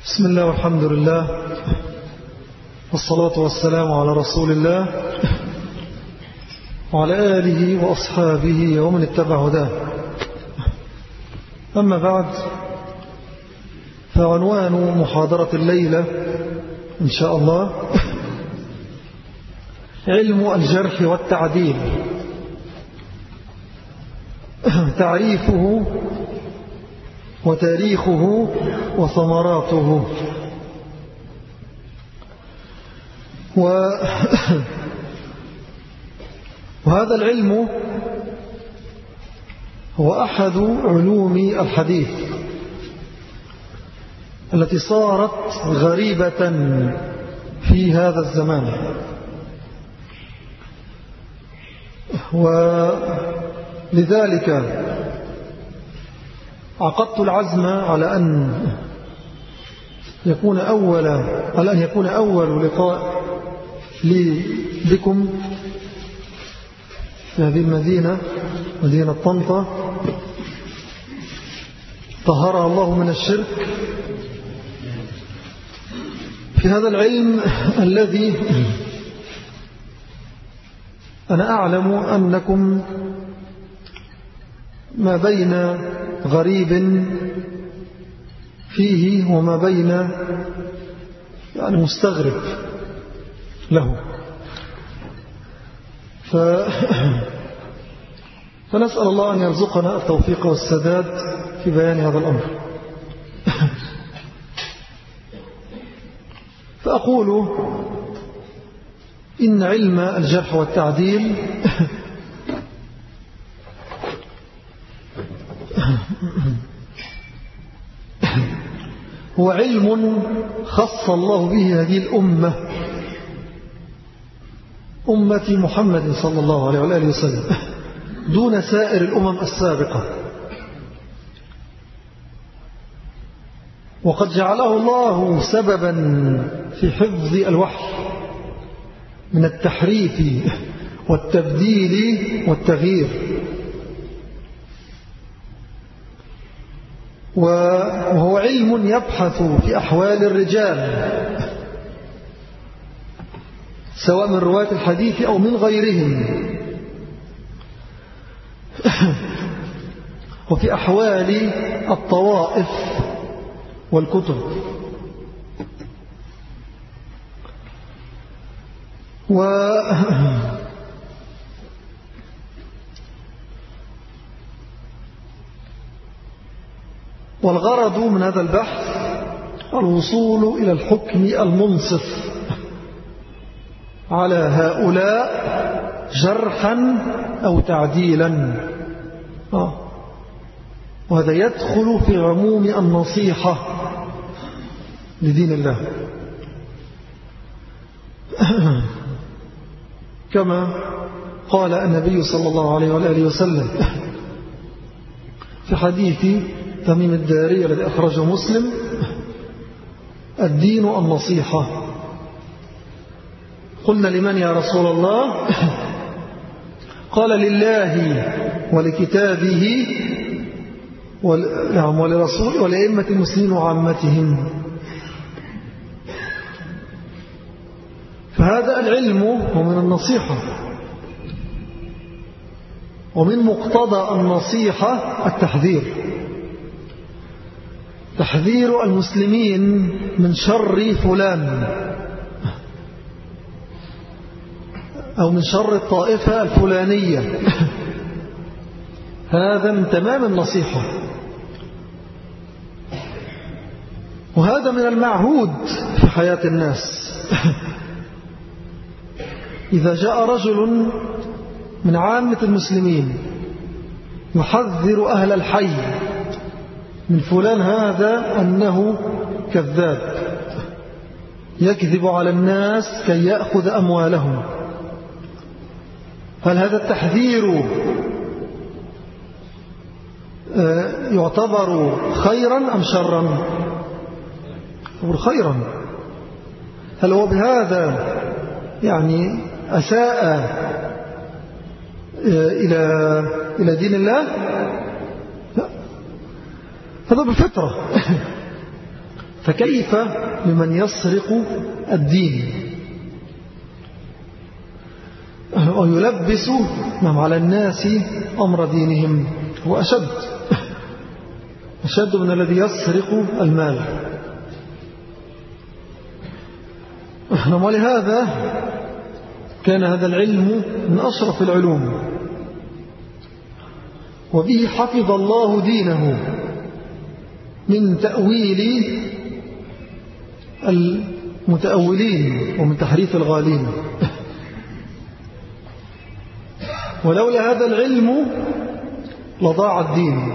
بسم الله والحمد لله والصلاة والسلام على رسول الله وعلى آله وأصحابه ومن اتبع هداه. أما بعد، فعنوان محاضرة الليلة إن شاء الله علم الجرح والتعديل، تعريفه وتاريخه وثمراته. وهذا العلم هو أحد علوم الحديث التي صارت غريبة في هذا الزمان، ولذلك عقدت العزم على أن يكون أول لقاء لي بكم في هذه المدينة، مدينة طنطا طهرها الله من الشرك، في هذا العلم الذي أنا أعلم أنكم ما بين غريب فيه وما بين يعني مستغرب له. فنسأل الله أن يرزقنا التوفيق والسداد في بيان هذا الأمر. فأقول إن علم الجرح والتعديل هو علم خص الله به هذه الأمة، أمة محمد صلى الله عليه وآله وسلم، دون سائر الأمم السابقة. وقد جعله الله سببا في حفظ الوحي من التحريف والتبديل والتغيير، وهو علم يبحث في أحوال الرجال سواء من رواة الحديث أو من غيرهم، وفي أحوال الطوائف والكتب، والغرض من هذا البحث الوصول إلى الحكم المنصف على هؤلاء جرحا أو تعديلا. وهذا يدخل في عموم النصيحة لدين الله، كما قال النبي صلى الله عليه وآله وسلم في حديث تميم الداري الذي أخرجه مسلم: الدين النصيحة. قلنا: لمن يا رسول الله؟ قال: لله ولكتابه ولرسوله ولأئمة المسلمين وعامتهم. فهذا العلم هو من النصيحة، ومن مقتضى النصيحة التحذير، تحذير المسلمين من شر فلان أو من شر الطائفة الفلانية. هذا من تمام النصيحة، وهذا من المعهود في حياة الناس. إذا جاء رجل من عامة المسلمين يحذر أهل الحي من فلان هذا أنه كذاب يكذب على الناس كي يأخذ أموالهم، هل هذا التحذير يعتبر خيرا أم شرا؟ يعتبر خيرا. هل هو بهذا يعني أساء إلى دين الله؟ لا، هذا بالفطرة. فكيف بمن يسرق الدين ويلبس على الناس أمر دينهم؟ هو أشد من الذي يسرق المال. ولهذا كان هذا العلم من أشرف العلوم، وبه حفظ الله دينه من تأويل المتأولين ومن تحريف الغالين. ولولا هذا العلم لضاع الدين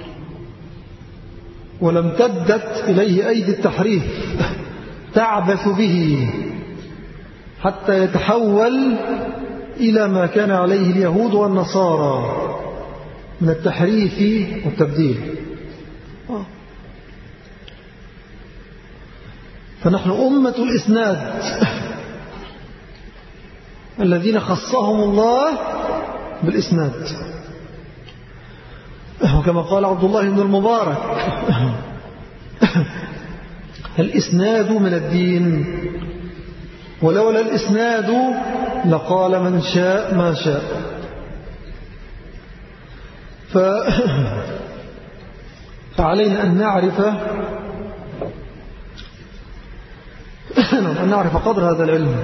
ولم تدت إليه أيدي التحريف تعبث به حتى يتحول إلى ما كان عليه اليهود والنصارى من التحريف والتبديل. فنحن أمة الإسناد الذين خصهم الله بالإسناد، وكما قال عبد الله بن المبارك الإسناد من الدين، ولولا الإسناد لقال من شاء ما شاء. فعلينا أن نعرف قدر هذا العلم،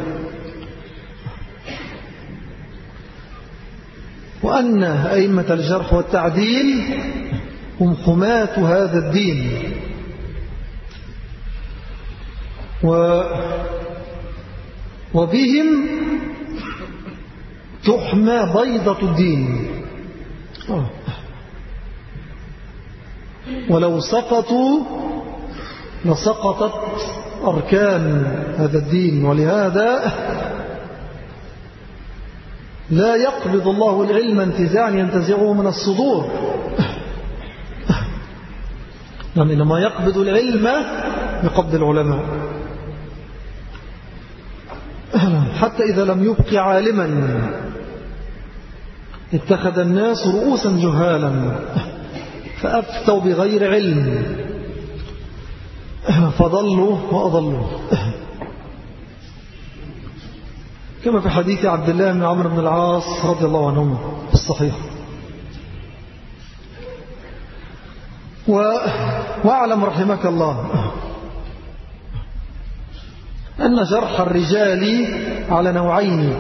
وأن أئمة الجرح والتعديل هم حماة هذا الدين، وبهم تحمى بيضة الدين. ولو سقطوا لسقطت أركان هذا الدين. ولهذا لا يقبض الله العلم انتزاعا ينتزعه من الصدور، إنما يقبض العلم بقبض العلماء. حتى إذا لم يبق عالما اتخذ الناس رؤوسا جهالا فأفتوا بغير علم فضلوا وأضلوا، كما في حديث عبد الله بن عمرو بن العاص رضي الله عنهما في الصحيح. واعلم رحمك الله أن جرح الرجال على نوعين.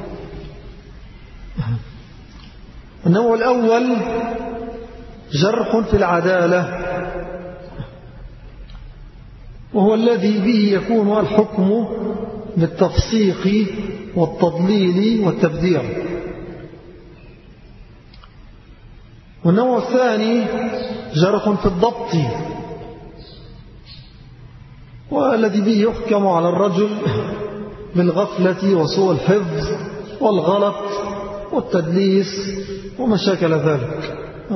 النوع الأول جرح في العدالة، وهو الذي به يكون الحكم بالتفسيق والتضليل والتبديع. والنوع الثاني جرح في الضبط، والذي به يحكم على الرجل بالغفلة وسوء الحفظ والغلط والتدليس وما شاكل ذلك.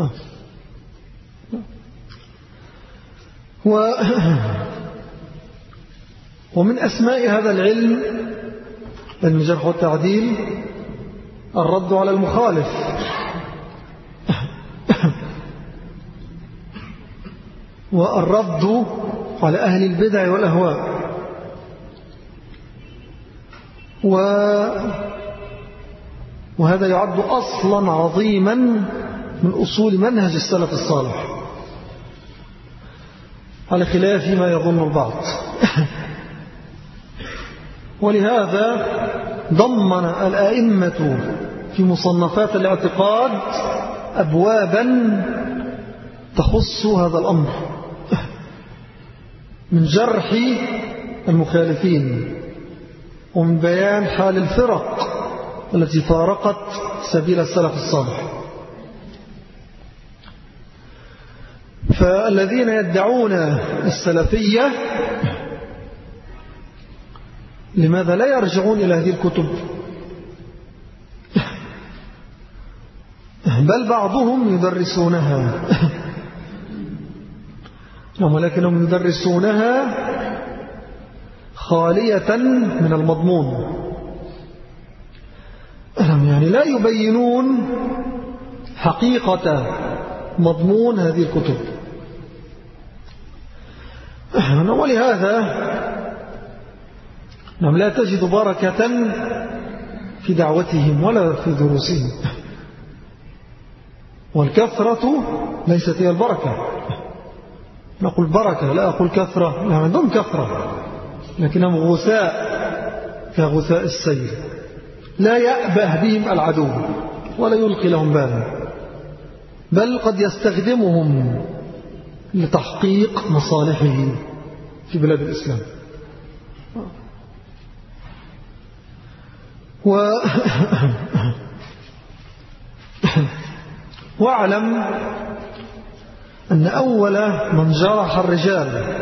ومن أسماء هذا العلم الجرح والتعديل الرد على المخالف، والرد على أهل البدع والأهواء، وهذا يعد أصلا عظيما من أصول منهج السلف الصالح، على خلاف ما يظن البعض. ولهذا ضمن الآئمة في مصنفات الاعتقاد أبوابا تخص هذا الأمر، من جرح المخالفين ومن بيان حال الفرق التي فارقت سبيل السلف الصالح. فالذين يدعون السلفية لماذا لا يرجعون إلى هذه الكتب؟ بل بعضهم يدرسونها، ولكنهم يدرسونها خالية من المضمون، يعني لا يبينون حقيقة مضمون هذه الكتب. ولهذا لا تجد بركة في دعوتهم ولا في دروسهم. والكثرة ليست هي البركة. نقول بركة لا أقول كثرة، لا عندهم كثرة لكنهم غثاء كغثاء السيل، لا يأبه بهم العدو ولا يلقي لهم بالا، بل قد يستخدمهم لتحقيق مصالحه في بلاد الإسلام. واعلم أن أول من جرح الرجال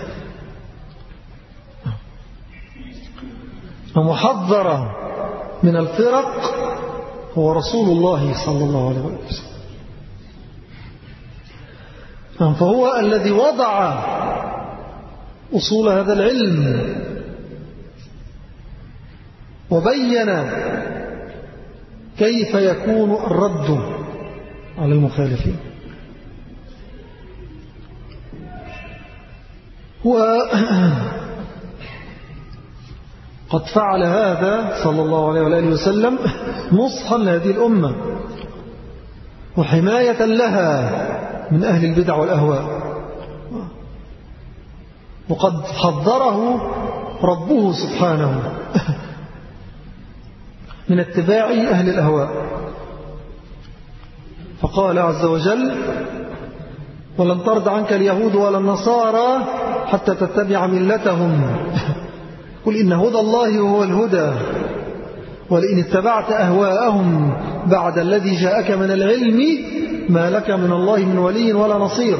ومحذر من الفرق هو رسول الله صلى الله عليه وسلم. فهو الذي وضع أصول هذا العلم وبين كيف يكون الرد على المخالفين. وقد فعل هذا صلى الله عليه وآله وسلم نصحا لهذه الأمة وحماية لها من أهل البدع والأهواء. وقد حذره ربه سبحانه من اتباع أهل الأهواء، فقال عز وجل: ولن ترضى عنك اليهود ولا النصارى حتى تتبع ملتهم قل إن هدى الله هو الهدى ولئن اتبعت أهواءهم بعد الذي جاءك من العلم ما لك من الله من ولي ولا نصير.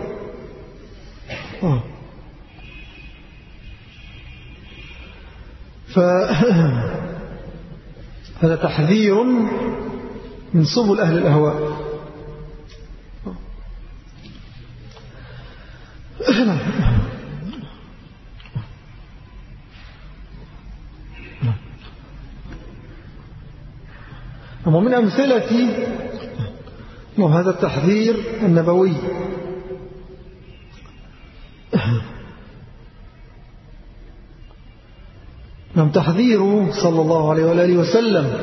هذا تحذير من سبل أهل الأهواء. ومن أمثلة هذا التحذير النبوي تحذير صلى الله عليه وآله وسلم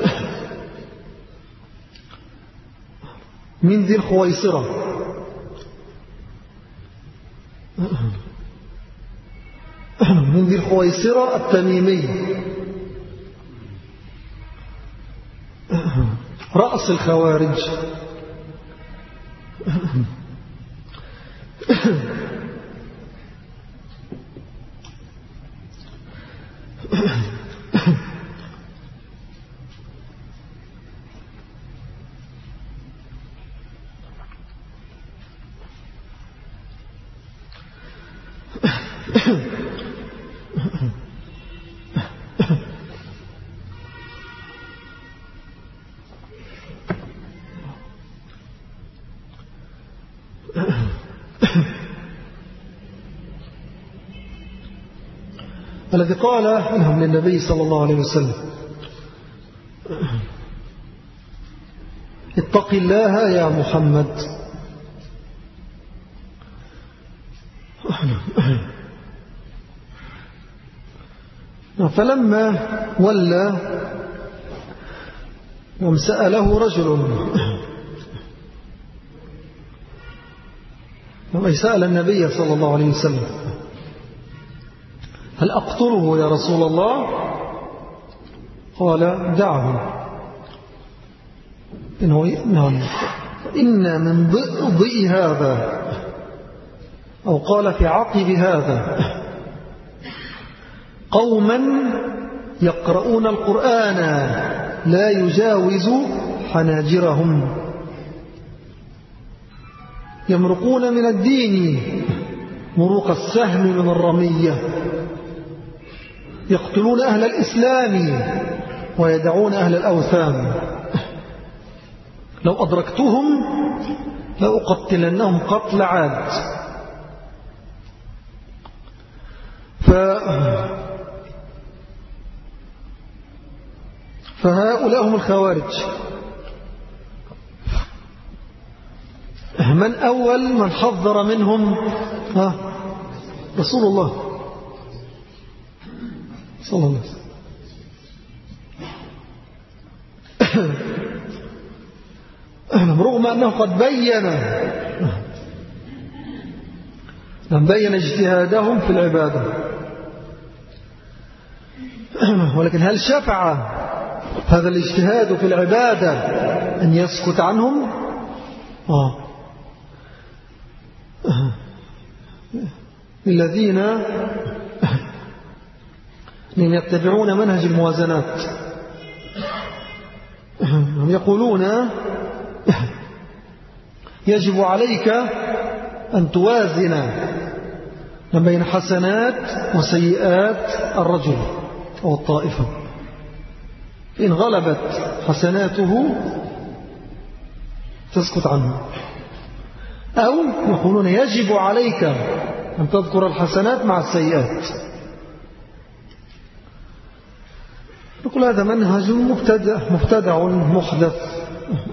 من ذي الخويصرة التميمي رأس الخوارج. الذي قال لهم للنبي صلى الله عليه وسلم: اتق الله يا محمد. فلما ولى سأله رجل، سأل النبي صلى الله عليه وسلم: هل أقتله يا رسول الله؟ قال: دعه، إن من ضئ هذا، أو قال في عقب هذا، قوما يقرؤون القرآن لا يجاوز حناجرهم، يمرقون من الدين مروق السهم من الرمية، يقتلون أهل الإسلام ويدعون أهل الأوثان، لو أدركتهم لأقتلنهم قتل عاد. فهؤلاء هم الخوارج. من أول من حذر منهم رسول الله صلى الله عليه وسلم. رغم أنه قد بين اجتهادهم في العبادة، ولكن هل شفع هذا الاجتهاد في العبادة أن يسكت عنهم؟ الذين يتبعون منهج الموازنات هم يقولون يجب عليك أن توازن بين حسنات وسيئات الرجل أو الطائفة. إن غلبت حسناته تسكت عنه، أو يقولون يجب عليك أن تذكر الحسنات مع السيئات. نقول هذا منهج مبتدع محدث،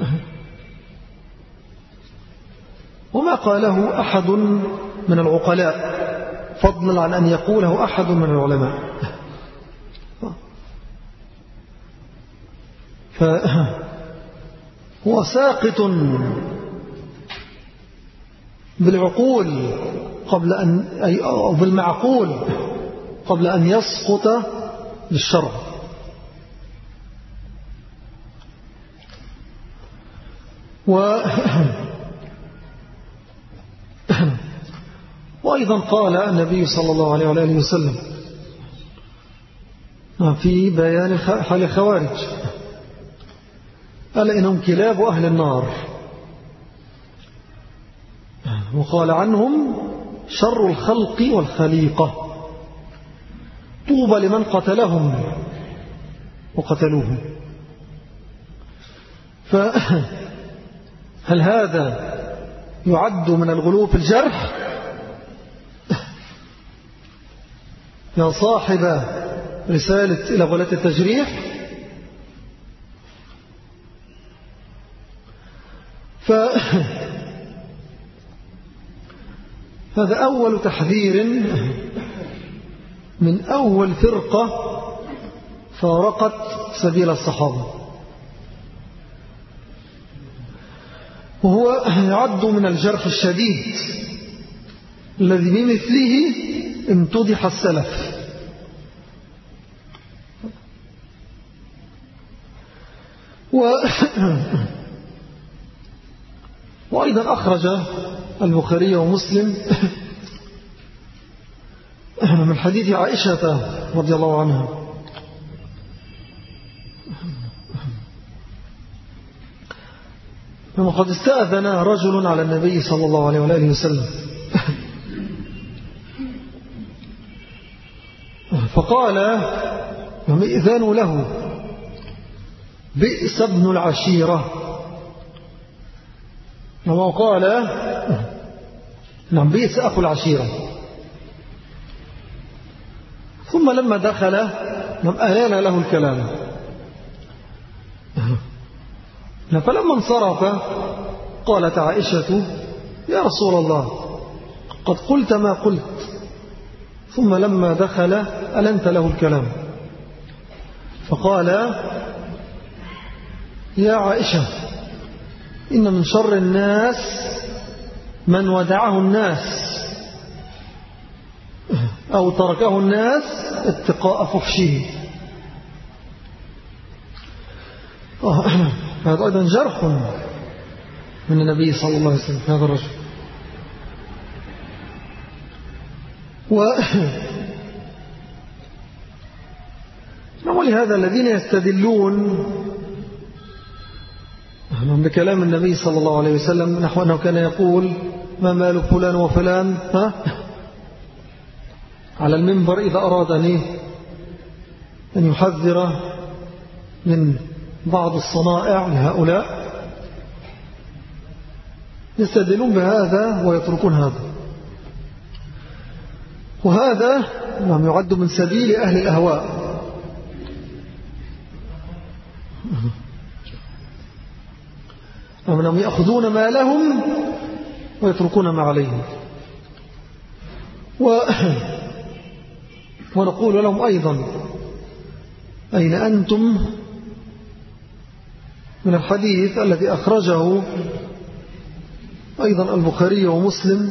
وما قاله أحد من العقلاء، فضلا عن أن يقوله أحد من العلماء. فهو ساقط بالعقول قبل أن أو بالمعقول قبل أن يسقط بالشرع. وأيضا قال النبي صلى الله عليه وآله وسلم في بيان حال الخوارج: ألا إنهم كلاب أهل النار. وقال عنهم: شر الخلق والخليقة، طوبى لمن قتلهم وقتلوه. فهل هذا يعد من الغلو في الجرح يا صاحب رسالة إلى غلاة التجريح؟ هذا أول تحذير من أول فرقة فارقت سبيل الصحابة، وهو يعد من الجرح الشديد الذي بمثله امتدح السلف. وأيضا أخرج البخاري ومسلم من حديث عائشة رضي الله عنها وقد استأذن رجل على النبي صلى الله عليه وآله وسلم، فقال إذن له: بئس ابن العشيرة. وقال: نعم، بئس أخو العشيرة. ثم لما دخل ألان له الكلام، فلما انصرف قالت عائشة: يا رسول الله، قد قلت ما قلت. ثم لما دخل ألنت له الكلام، فقال: يا عائشة، إن من شر الناس من ودعه الناس أو تركه الناس اتقاء فحشه. هذا أيضا جرح من النبي صلى الله عليه وسلم هذا الرجل. ولهذا الذين يستدلون بكلام النبي صلى الله عليه وسلم نحو أنه كان يقول: ما مال فلان وفلان على المنبر إذا أراد أن يحذر من بعض الصنائع لهؤلاء، يستدلون بهذا ويتركون هذا. وهذا يعد من سبيل أهل الأهواء. ومنهم يأخذون ما لهم ويتركون ما عليهم. ونقول لهم أيضا أين أنتم من الحديث الذي أخرجه أيضا البخاري ومسلم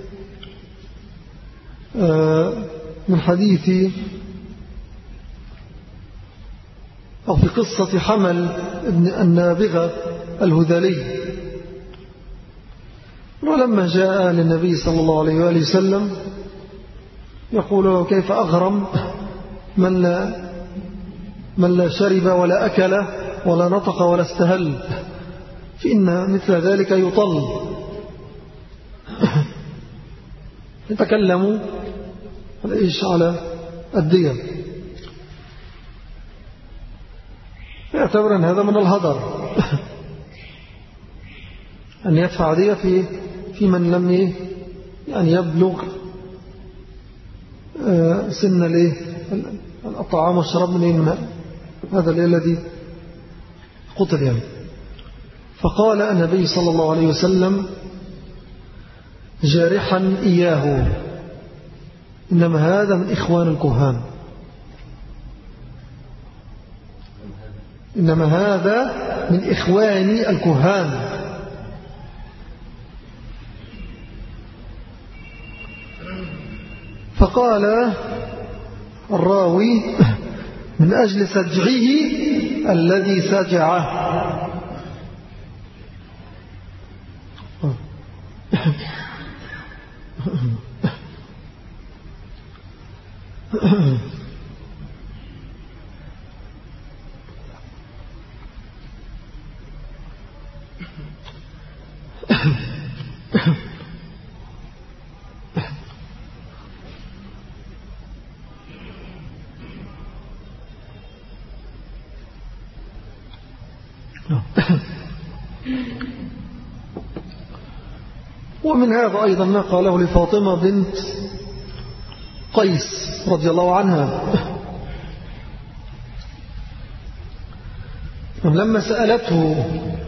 من حديث أو في قصة حمل ابن النابغة الهذلي، ولما جاء للنبي صلى الله عليه وآله وسلم يقول له كيف أغرم من لا شرب ولا أكل ولا نطق ولا استهل، فإن مثل ذلك يطل. يتكلموا على الدية، يعتبر أن هذا من الهدر أن يدفع دية في من لم يعني يبلغ سن الطعام والشراب من هذا الذي قتل يعني. فقال النبي صلى الله عليه وسلم جارحا إياه إنما هذا من إخوان الكهان، إنما هذا من إخوان الكهان. فقال الراوي من أجل سجعه الذي سجعه. ومن هذا أيضا ما قاله لفاطمة بنت قيس رضي الله عنها لما سألته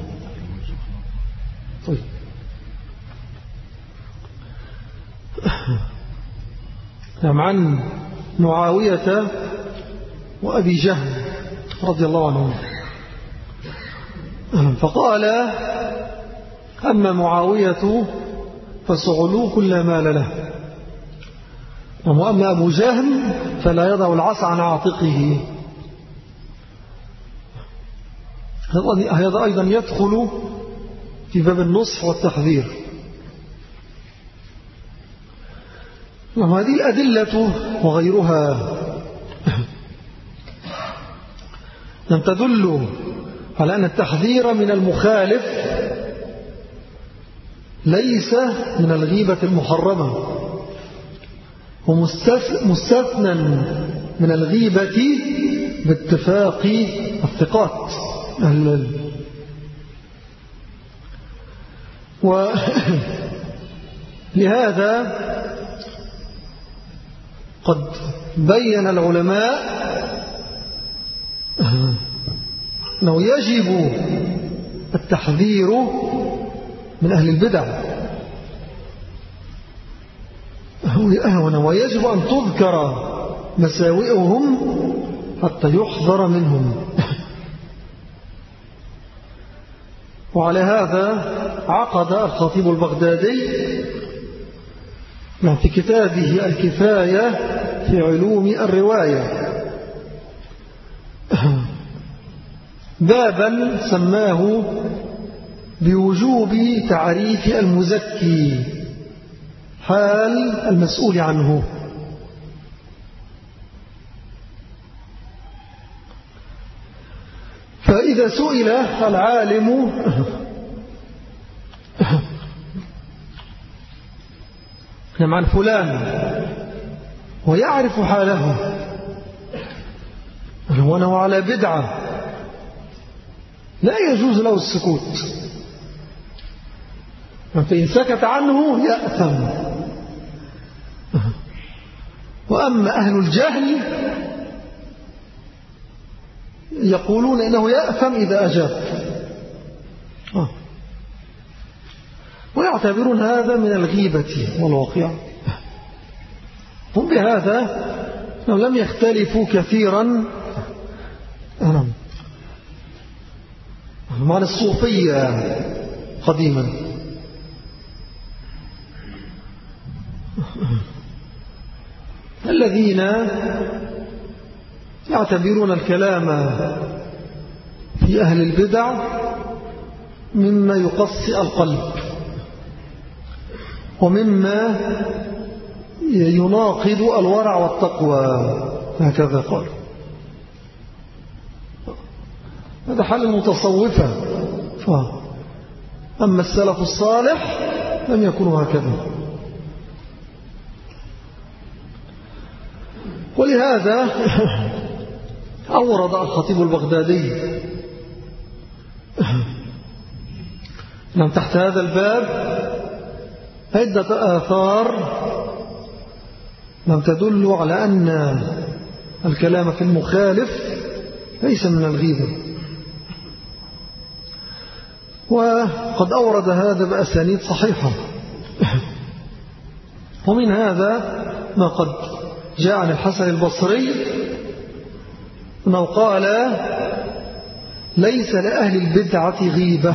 عن معاوية وأبي جهل رضي الله عنهم، فقال أما معاوية فسعلوك لا مال له، وأما أبو جهل فلا يضع العصا عن عاتقه. هذا أيضا يدخل في باب النصح والتحذير. وهذه الأدلة وغيرها لم تدل على أن التحذير من المخالف ليس من الغيبة المحرمة، ومستثنى من الغيبة باتفاق الثقات أهل العلم. ولهذا قد بين العلماء أنه يجب التحذير من أهل البدع، ويجب أن تذكر مساوئهم حتى يحذر منهم. وعلى هذا عقد الخطيب البغدادي في كتابه الكفاية في علوم الرواية بابا سماه بوجوب تعريف المزكي حال المسؤول عنه. فإذا سئل العالم عن فلان ويعرف حاله وأنه على بدعة لا يجوز له السكوت، فإن سكت عنه يأثم. وأما أهل الجهل يقولون إنه يأثم إذا أجاب، ويعتبرون هذا من الغيبة والواقع. هم بهذا لم يختلفوا كثيرا عن الصوفية قديما. الذين يعتبرون الكلام في أهل البدع مما يقصي القلب ومما يناقض الورع والتقوى، هكذا قال. هذا حال المتصوفة. أما السلف الصالح لم يكونوا هكذا. ولهذا أورد الخطيب البغدادي تحت هذا الباب عدة آثار تدل على أن الكلام في المخالف ليس من الغيبة، وقد أورد هذا بأسانيد صحيحة. ومن هذا ما قد جاء عن الحسن البصري أنه قال: ليس لأهل البدعة غيبة.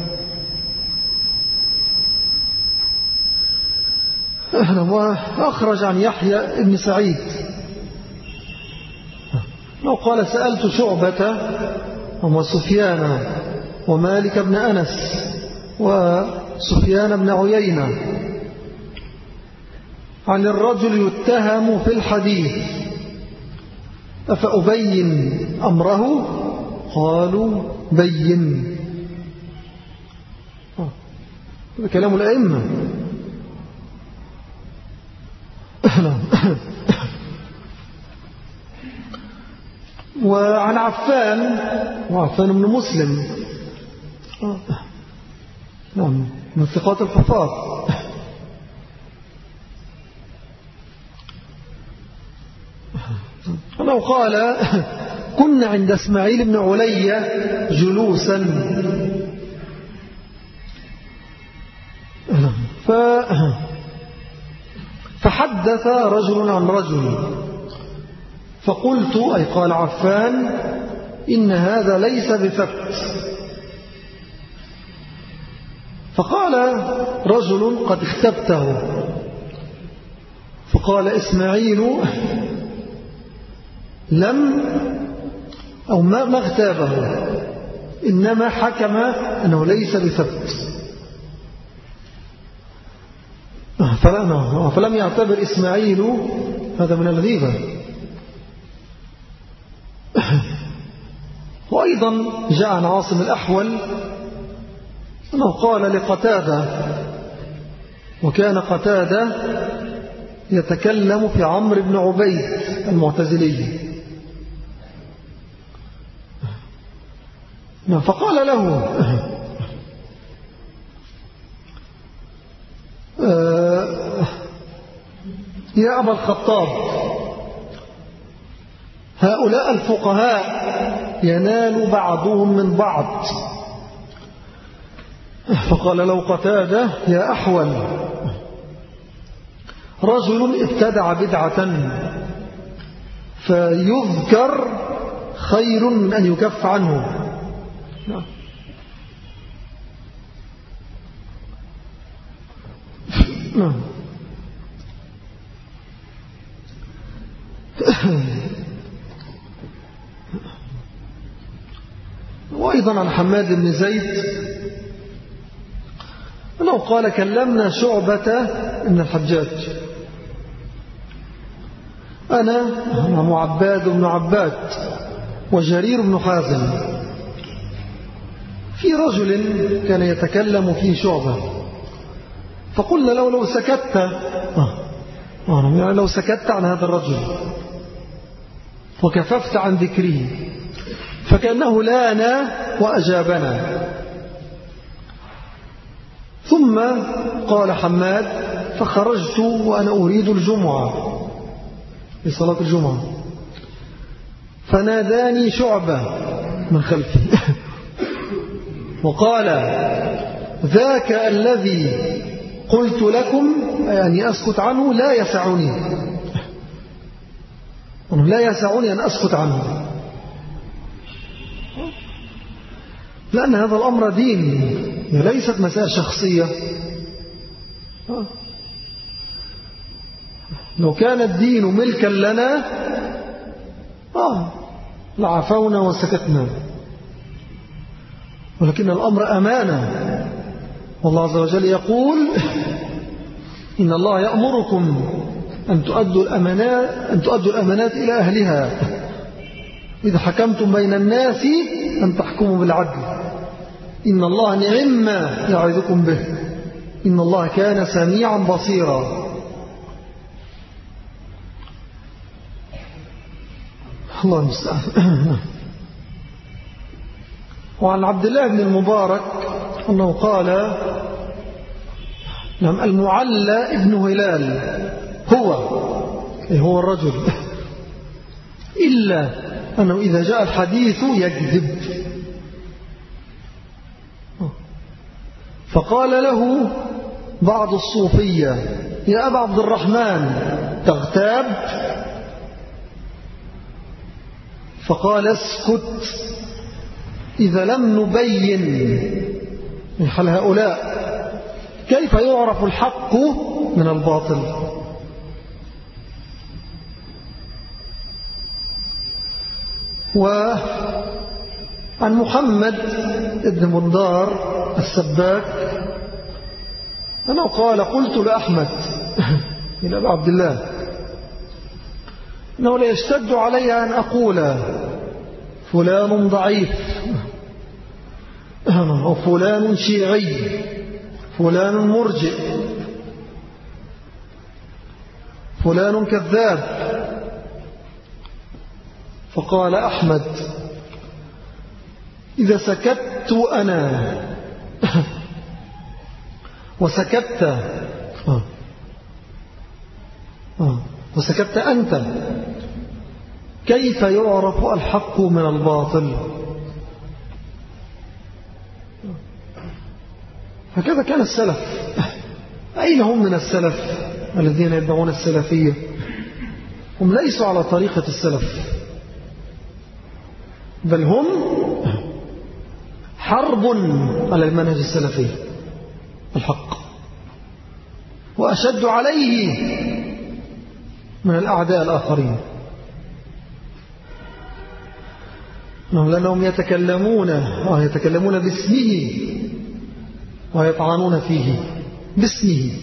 وأخرج عن يحيى بن سعيد أنه قال: سألت شعبة وسفيان ومالك بن أنس وسفيان بن عيينة عن الرجل يتهم في الحديث أفأبين أمره؟ قالوا: بين. هذا كلام الأئمة. وعن عفان بن مسلم من ثقات الحفاظ أنه قال: كنا عند إسماعيل بن علي جلوسا فحدث رجل عن رجل فقلت، أي قال عفان: إن هذا ليس بثبت. فقال رجل: قد اختبته. فقال إسماعيل: لم أو ما اغتابه، إنما حكم أنه ليس بثبت. فلم يعتبر إسماعيل هذا من الغيبة. وأيضا جاء عن عاصم الأحول أنه قال لقتادة، وكان قتادة يتكلم في عمرو بن عبيد المعتزلي، فقال له: يا أبا الخطاب، هؤلاء الفقهاء ينال بعضهم من بعض. فقال له قتادة: يا أحول، رجل ابتدع بدعة فيذكر خير من أن يكف عنه. وأيضا عن حماد بن زيد أنه قال: كلمنا شعبة بن الحجاج أنا وعباد بن عباد وجرير بن حازم في رجل كان يتكلم فيه شعبة، فقلنا له: لو سكت عن هذا الرجل وكففت عن ذكره فكأنه لانا وأجابنا. ثم قال حماد: فخرجت وأنا أريد الجمعة لصلاة الجمعة، فناداني شعبة من خلفي وقال: ذاك الذي قلت لكم يعني أسكت عنه لا يسعني. لا يسعني أن أسكت عنه، لأن هذا الأمر دين، ليست مسائل شخصية. لو كان الدين ملكا لنا لعفونا وسكتنا، ولكن الأمر أمانة، والله عز وجل يقول إن الله يأمركم أن تؤدوا الأمانات إلى أهلها إذا حكمتم بين الناس أن تحكموا بالعدل إن الله نعم ما يعظكم به إن الله كان سميعا بصيرا. الله المستعان. وعن عبد الله بن المبارك أنه قال المعلى ابن هلال هو الرجل، إلا أنه إذا جاء الحديث يكذب. فقال له بعض الصوفية يا أبا عبد الرحمن تغتاب؟ فقال اسكت إذا لم نبين من حال هؤلاء كيف يعرف الحق من الباطل. وعن محمد بن بندار السباك أنه قال قلت لأحمد إلى أبي عبد الله إنه لا يشتد علي أن أقول فلان ضعيف أو فلان شيعي فلان مرجئ فلان كذاب. فقال أحمد إذا سكت أنا وسكت أنت كيف يعرف الحق من الباطل؟ هكذا كان السلف. أين هم من السلف الذين يدعون السلفية؟ هم ليسوا على طريقة السلف، بل هم حرب على المنهج السلفي الحق، وأشد عليه من الأعداء الآخرين، لأنهم يتكلمون باسمه ويطعنون فيه باسمه.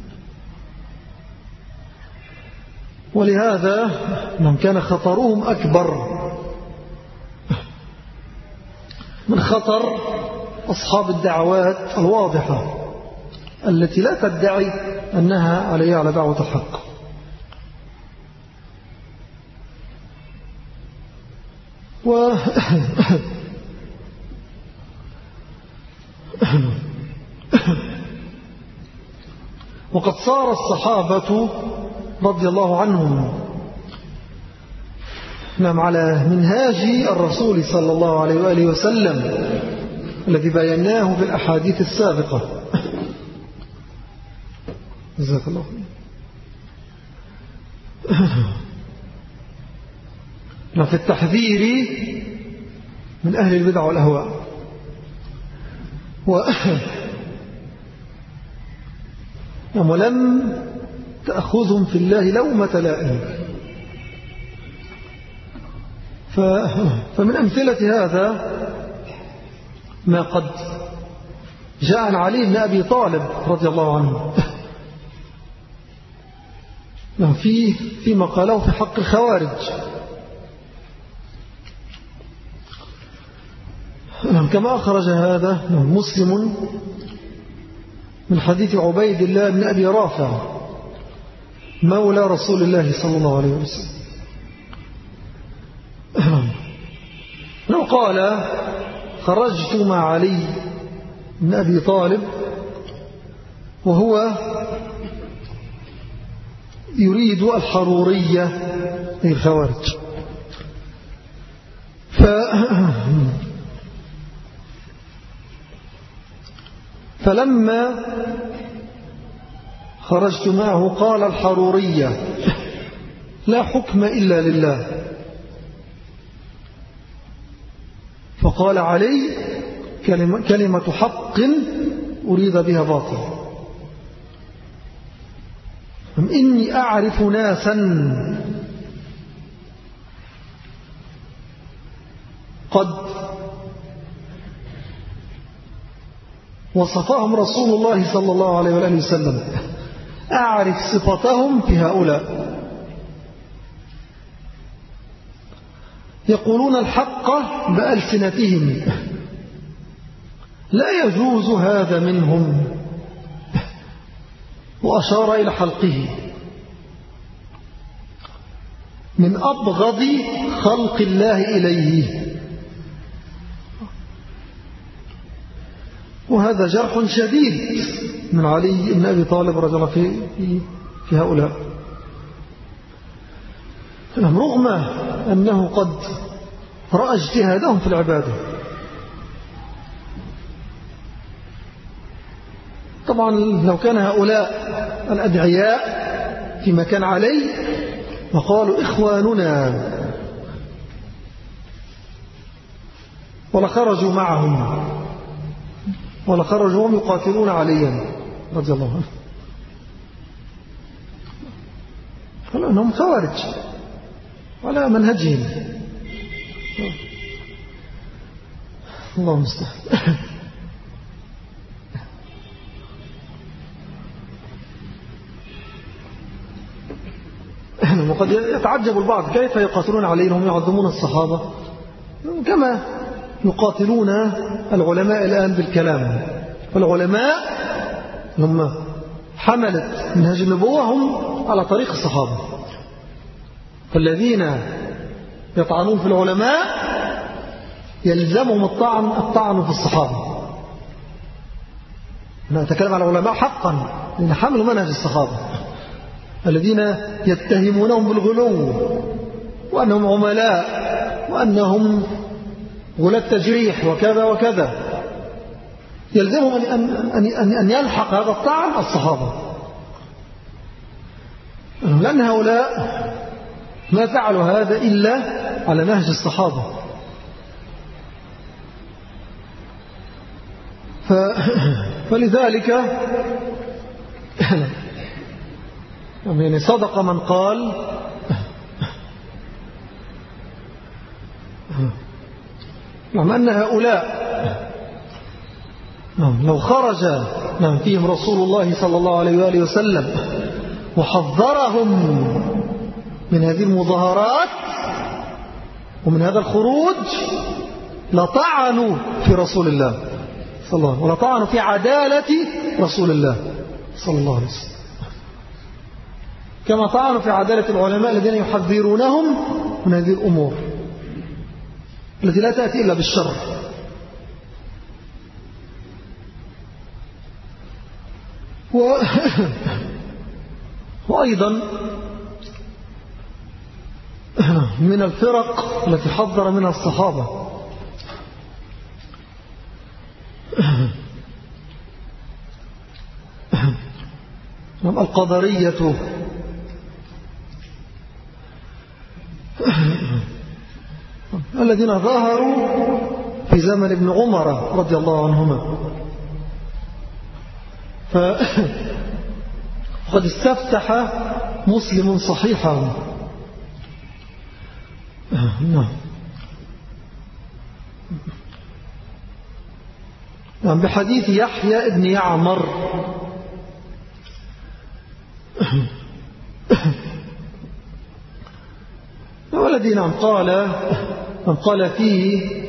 ولهذا كان خطرهم أكبر من خطر أصحاب الدعوات الواضحة التي لا تدعي أنها على دعوة الحق. وقد صار الصحابة رضي الله عنهم على منهاج الرسول صلى الله عليه وآله وسلم الذي بيناه في الأحاديث السابقة. جزاك الله في التحذير من أهل البدع والأهواء ولم تأخذهم في الله لومة لائم. فمن أمثلة هذا ما قد جاء عن علي بن أبي طالب رضي الله عنه فيما قاله في حق الخوارج، كما أخرج هذا مسلم من حديث عبيد الله بن أبي رافع مولى رسول الله صلى الله عليه وسلم لو قال خرجت مع علي بن أبي طالب وهو يريد الحرورية للخوارج، فلما خرجت معه قال الحرورية لا حكم إلا لله. فقال علي كلمة حق أريد بها باطل. إني أعرف ناسا قد وصفهم رسول الله صلى الله عليه وآله وسلم، أعرف صفتهم في هؤلاء، يقولون الحق بألسنتهم لا يجوز هذا منهم، وأشار إلى حلقه، من أبغض خلق الله إليه. وهذا جرح شديد من علي بن أبي طالب رضي الله في هؤلاء، رغم أنه قد رأى اجتهادهم في العبادة. طبعا لو كان هؤلاء الأدعياء في مكان علي وقالوا إخواننا ولخرجوا معهم، ولخرجوا هم يقاتلون عليا رضي الله عنه، قالوا أنهم خوارج على منهجهم. الله المستعان. وقد يتعجب البعض كيف يقاتلون عليهم وهم يعظمون الصحابة كما يقاتلون العلماء الآن بالكلام. والعلماء هم حملت منهج النبوة هم على طريق الصحابة، فالذين يطعنون في العلماء يلزمهم الطعن في الصحابة. أنا أتكلم عن العلماء حقا لأن حملوا منهج الصحابة، الذين يتهمونهم بالغلو وأنهم عملاء وأنهم غلاة تجريح وكذا وكذا، يلزمهم أن يلحق هذا الطعن الصحابة، لأن هؤلاء ما فعلوا هذا إلا على نهج الصحابة. فلذلك يعني صدق من قال أن هؤلاء لو خرج فيهم رسول الله صلى الله عليه وآله وسلم وحذرهم من هذه المظاهرات ومن هذا الخروج لطعنوا في رسول الله صلى الله عليه وسلم، ولطعنوا في عدالة رسول الله صلى الله عليه وسلم، كما طعنوا في عدالة العلماء الذين يحذرونهم من هذه الأمور التي لا تأتي إلا بالشر. وأيضا من الفرق التي حذر منها الصحابة القدرية، الذين ظهروا في زمن ابن عمر رضي الله عنهما، فقد استفتح مسلم صحيحا بحديث يحيى ابن يعمر والذي قال فيه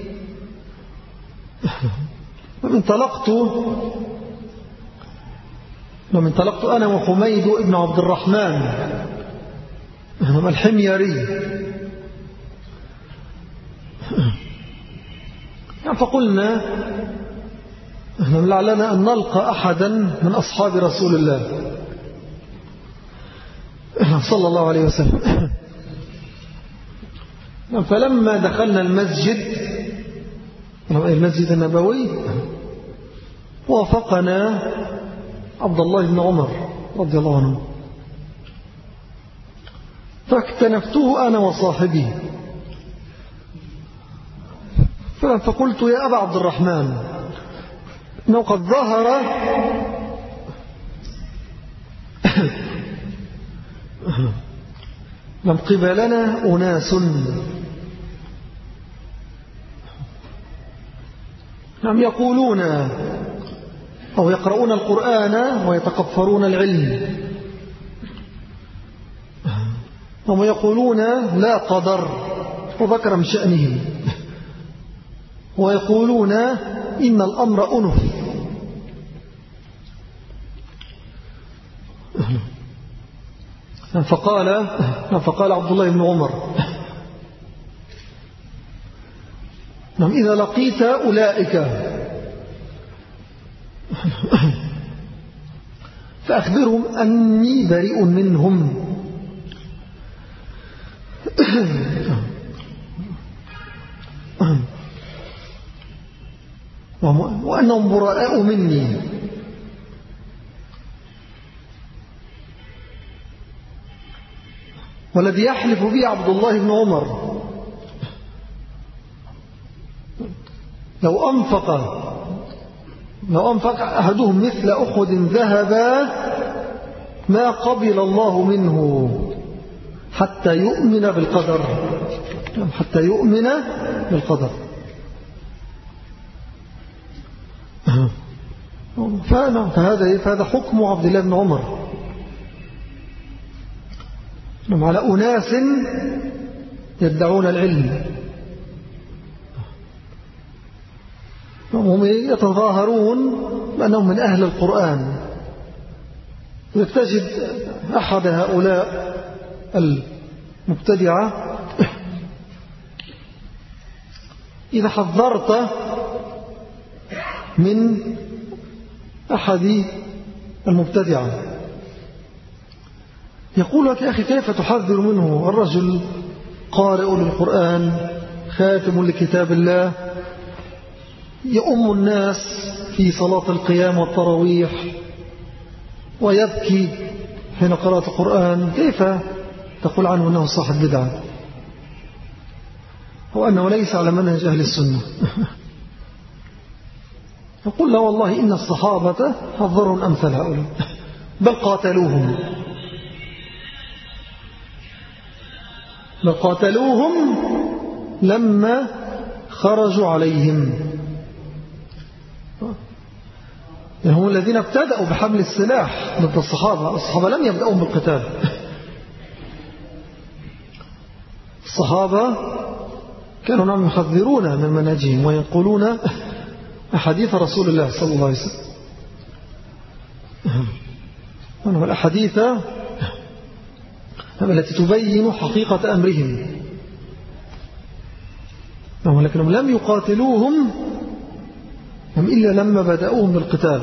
ومن طلقت أنا وحميد ابن عبد الرحمن الحميري، فقلنا لعلنا أن نلقى أحدا من أصحاب رسول الله صلى الله عليه وسلم. فلما دخلنا المسجد النبوي وافقنا عبد الله بن عمر رضي الله عنه، فاكتنفته أنا وصاحبي، فقلت يا أبا عبد الرحمن إنه قد ظهر من قبلنا أناس يقولون أو يقرؤون القرآن ويتقفرون العلم، هم يقولون لا قدر، وذكر من شأنهم، ويقولون إن الأمر أنف. فقال عبد الله بن عمر إذا لقيت أولئك فأخبرهم أني بريء منهم، وأنهم براء مني، والذي يحلف به عبد الله بن عمر لو أنفق أحدهم مثل أحد ذهبا ما قبل الله منه حتى يؤمن بالقدر، حتى يؤمن بالقدر. فهذا حكم عبد الله بن عمر على أناس يدعون العلم، هم يتظاهرون بأنهم من أهل القرآن. وتجد أحد هؤلاء المبتدعة إذا حذرت من أحد المبتدعة يقول لك يا أخي كيف تحذر منه؟ الرجل قارئ للقرآن خاتم لكتاب الله، يؤم الناس في صلاة القيام والتراويح ويبكي حين قرأت القرآن، كيف تقول عنه أنه صاحب بدعة وأنه ليس على منهج أهل السنة؟ يقول لا والله إن الصحابة حذروا أمثال هؤلاء بل قاتلوهم لما خرجوا عليهم. هم الذين ابتدأوا بحمل السلاح ضد الصحابة لم يبدأوا بالقتال. الصحابة كانوا يحذرون من منهجهم وينقلون أحاديث رسول الله صلى الله عليه وسلم، والأحاديث التي تبين حقيقة أمرهم، ولكنهم لم يقاتلوهم إلا لما بدأوهم بالقتال.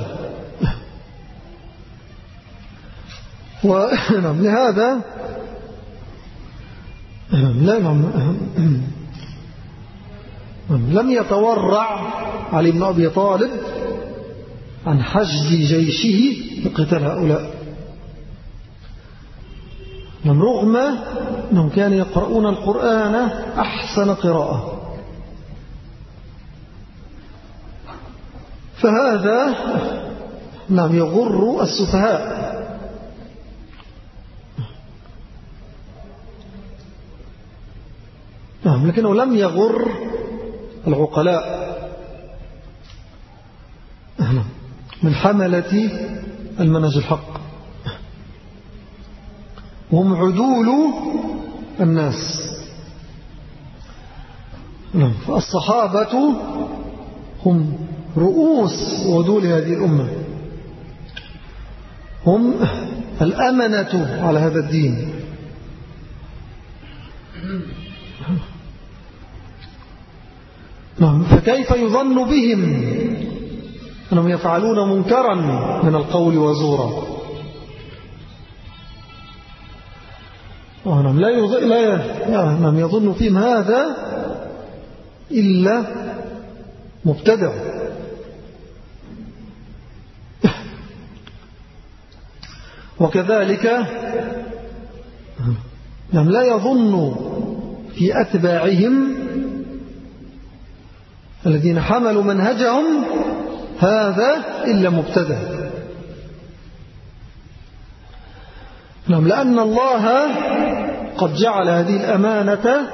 ولهذا لم يتورع علي بن أبي طالب عن حشد جيشه لقتال هؤلاء، رغم أنهم كانوا يقرؤون القرآن أحسن قراءة. فهذا يغر السفهاء، لكنه لم يغر العقلاء من حملة المنهج الحق، وهم عدول الناس. فالصحابة هم رؤوس عدول هذه الأمة، هم الأمنة على هذا الدين. فكيف يظن بهم أنهم يفعلون منكرا من القول وزورا؟ لا يظن فيهم هذا إلا مبتدع. وكذلك نعم لا يظن في أتباعهم الذين حملوا منهجهم هذا إلا مبتدأ. نعم لأن الله قد جعل هذه الأمانة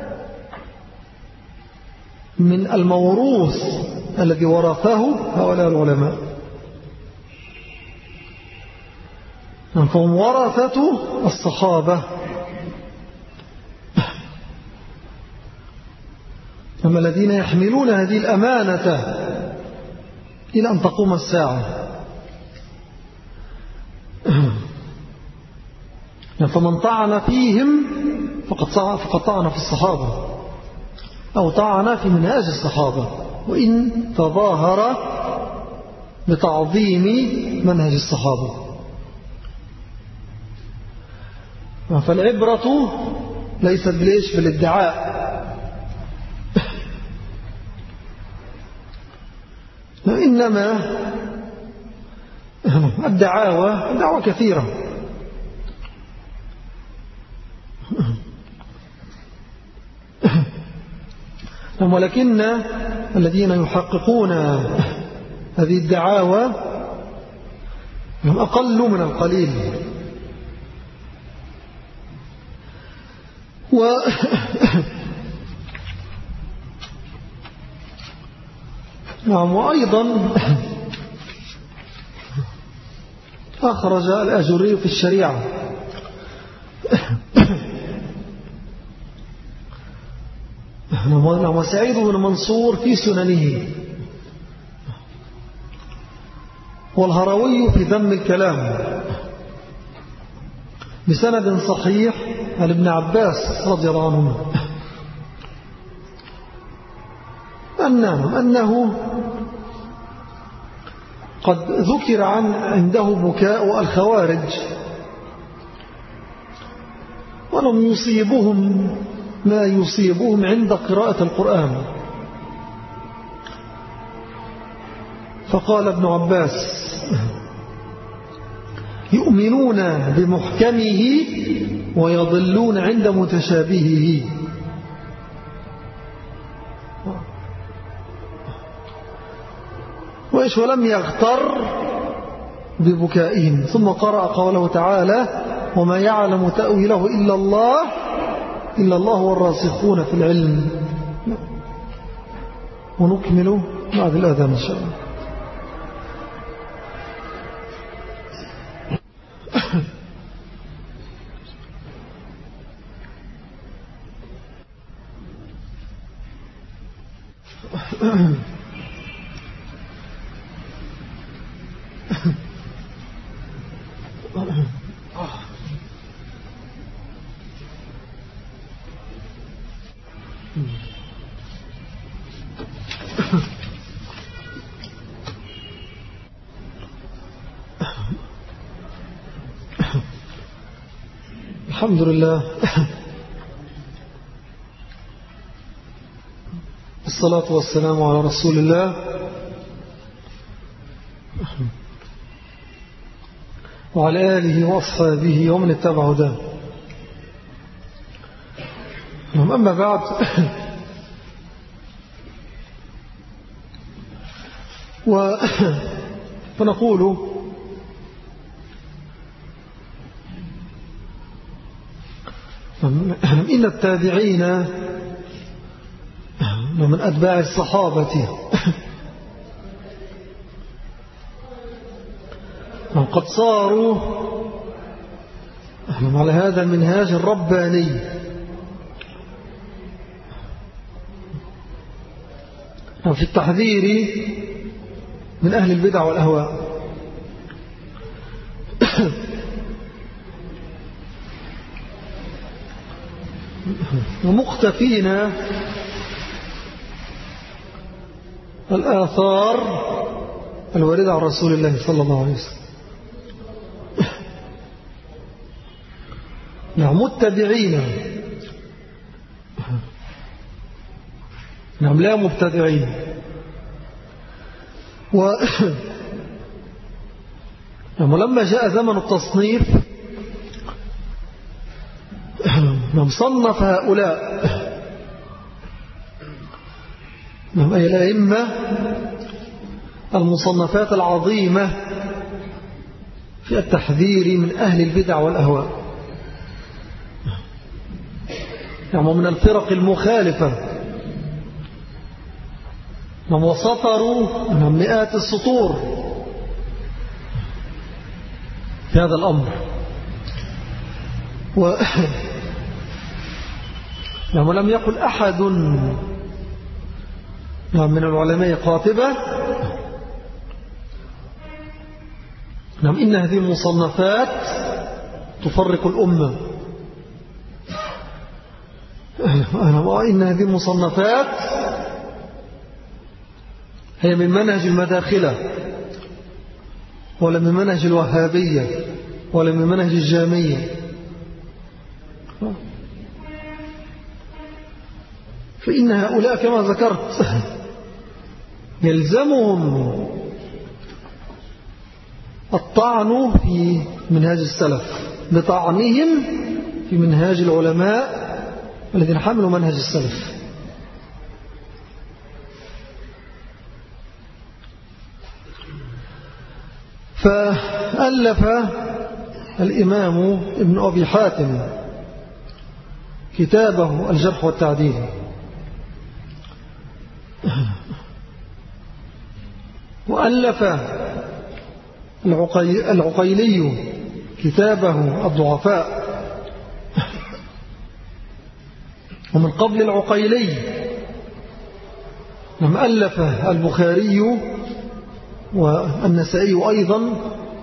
من الموروث الذي ورثه هؤلاء العلماء. فهم ورثة الصحابة، هم الذين يحملون هذه الأمانة إلى أن تقوم الساعة. فمن طعن فيهم فقد طعن في الصحابة أو طعن في منهاج الصحابة، وإن تظاهر بتعظيم منهج الصحابة. فالعبرة ليست بالادعاء، إنما الدعوة كثيرة، ولكن الذين يحققون هذه الدعاوى هم أقل من القليل. وأيضا أخرج الأجري في الشريعة وسعيد بن منصور في سننه، والهروي في ذم الكلام بسند صحيح عن ابن عباس رضي الله عنه أنه قد ذكر عنده بكاء الخوارج ولم يصيبهم ما يصيبهم عند قراءة القرآن. فقال ابن عباس: يؤمنون بمحكمه ويضلون عند متشابهه. ولم يغتر ببكائهم، ثم قرأ قوله تعالى: وما يعلم تأويله إلا الله والراسخون في العلم. ونكمل بعد الأذان إن شاء الله. الحمد لله، الصلاة والسلام على رسول الله وعلى آله وأصحابه ومن اتبع هداه. أما بعد، فنقول إن التابعين من أتباع الصحابة قد صاروا على هذا المنهاج الرباني في التحذير من أهل البدع والأهواء. ومختفين الآثار الواردة عن رسول الله صلى الله عليه وسلم. متبعين، لا مبتدعين. ولما جاء زمن التصنيف صنف هؤلاء أي الأئمة المصنفات العظيمة في التحذير من أهل البدع والأهواء، يعني من الفرق المخالفة، وسطروا من مئات السطور في هذا الأمر. ولم يقل أحد من العلماء قاطبة إن هذه المصنفات تفرق الأمة، وإن هذه المصنفات هي من منهج المداخلة ولا من منهج الوهابية ولا من منهج الجامية. فإن هؤلاء كما ذكرت يلزمهم الطعن في منهاج السلف بطعنهم في منهاج العلماء الذين حملوا منهج السلف. فألف الإمام ابن أبي حاتم كتابه الجرح والتعديل، وألف العقيلي كتابه الضعفاء، ومن قبل العقيلي ألف البخاري والنسائي أيضا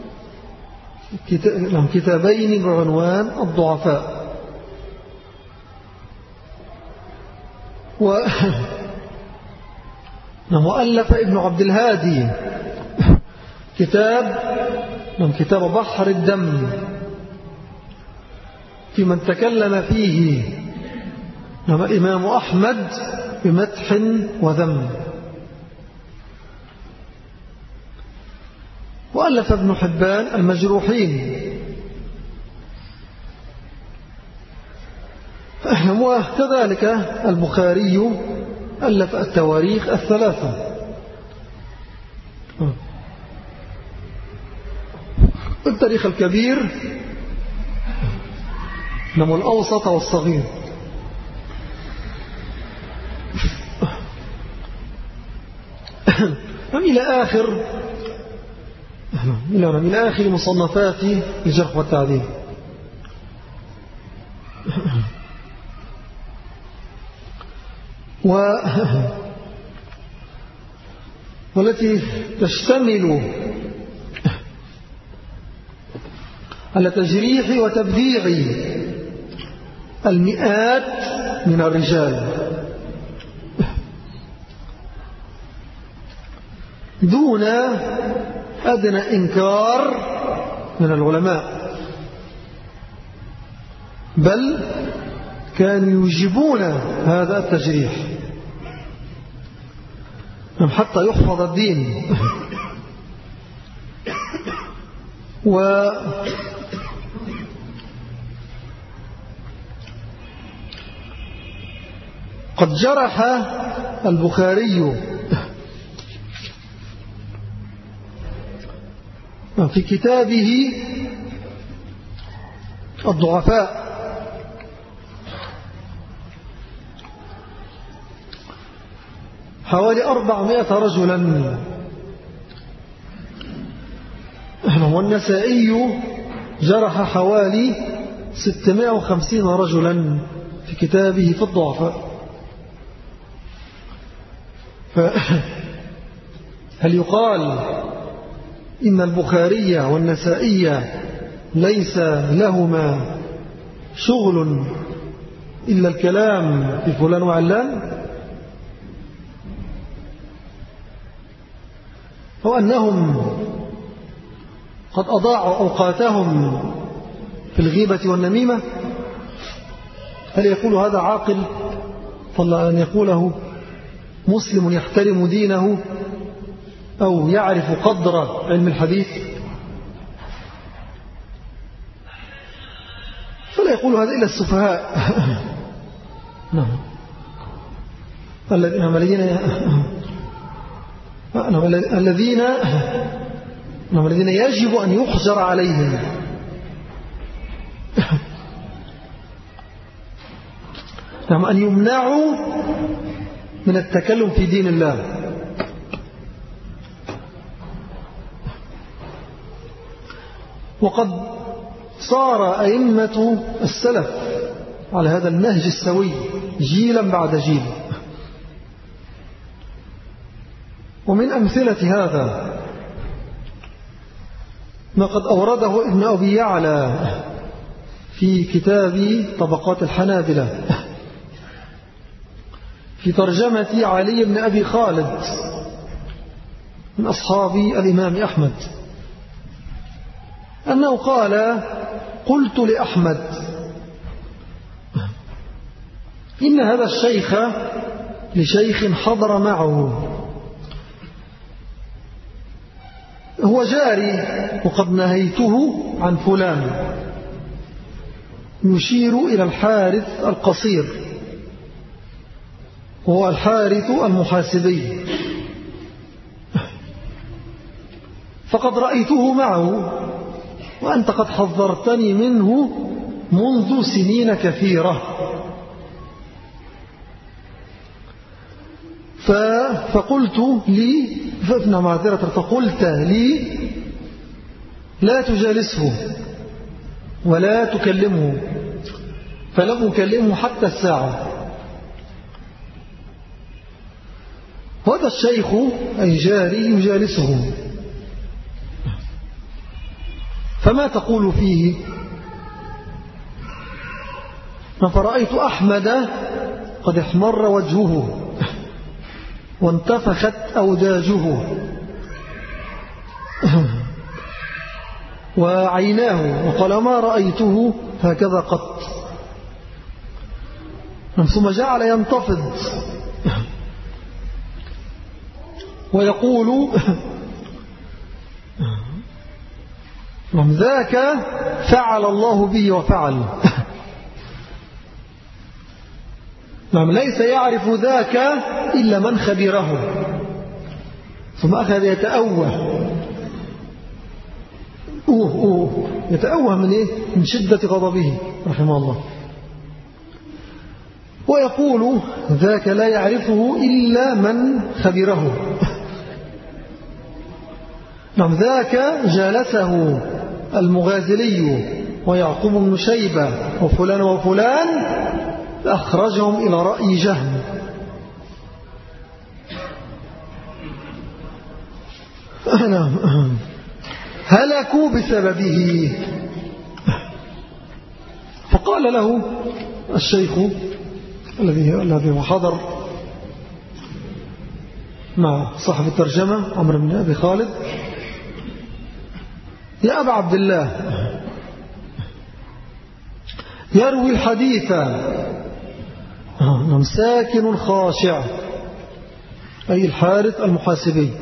كتابين بعنوان الضعفاء. وألف ابن عبد الهادي كتاب بحر الدم في من تكلم فيه الإمام أحمد بمدح وذم. وألف ابن حبان المجروحين، وكذلك البخاري ألف التواريخ الثلاثة، التاريخ الكبير والأوسط والصغير. إلى آخر مصنفات الجرح والتعديل. والتي تشتمل على تجريح وتبديع المئات من الرجال دون أدنى إنكار من العلماء، بل كانوا يجيبون هذا التجريح حتى يحفظ الدين. قد جرح البخاري في كتابه الضعفاء حوالي 400 رجلا، والنسائي جرح حوالي 650 رجلا في كتابه في الضعفاء. هل يقال إن البخاري والنسائي ليس لهما شغل إلا الكلام في فلان وعلان؟ أو أنهم قد أضاعوا أوقاتهم في الغيبة والنميمة؟ هل يقول هذا عاقل؟ فالله أن يقوله مسلم يحترم دينه أو يعرف قدر علم الحديث؟ فلا يقول هذا إلا السفهاء. نعم. الذين يجب أن يحجر عليهم. نعم، أن يمنعوا من التكلم في دين الله. وقد صار أئمة السلف على هذا النهج السوي جيلا بعد جيل. ومن أمثلة هذا ما قد أورده ابن أبي يعلى في كتاب طبقات الحنابلة في ترجمة علي بن أبي خالد من أصحاب الإمام أحمد، أنه قال: قلت لأحمد: إن هذا الشيخ لشيخ حضر معه، هو جاري وقد نهيته عن فلان، يشير إلى الحارث القصير، وهو الحارث المحاسبي، فقد رأيته معه وأنت قد حذرتني منه منذ سنين كثيرة، فقلت لي لا تجالسه ولا تكلمه، فلم أكلمه حتى الساعة. وهذا الشيخ أي جاري يجالسه، فما تقول فيه؟ فرأيت أحمد قد احمر وجهه وانتفخت أوداجه وعيناه، وقال: ما رأيته هكذا قط. ثم جعل ينتفض ويقول: ذاك فعل الله به وفعل. ليس يعرف ذاك إلا من خبره. ثم أخذ يتأوه من إيه؟ من شدة غضبه رحمه الله، ويقول: ذاك لا يعرفه إلا من خبره. ذاك جالسه المغازلي ويعقوب بن شيبة وفلان وفلان، أخرجهم إلى رأي جهم. هلكوا بسببه. فقال له الشيخ الذي حضر مع صاحب الترجمة عمرو بن أبي خالد: يا أبا عبد الله، يروي الحديث ساكن خاشع، أي الحارث المحاسبي،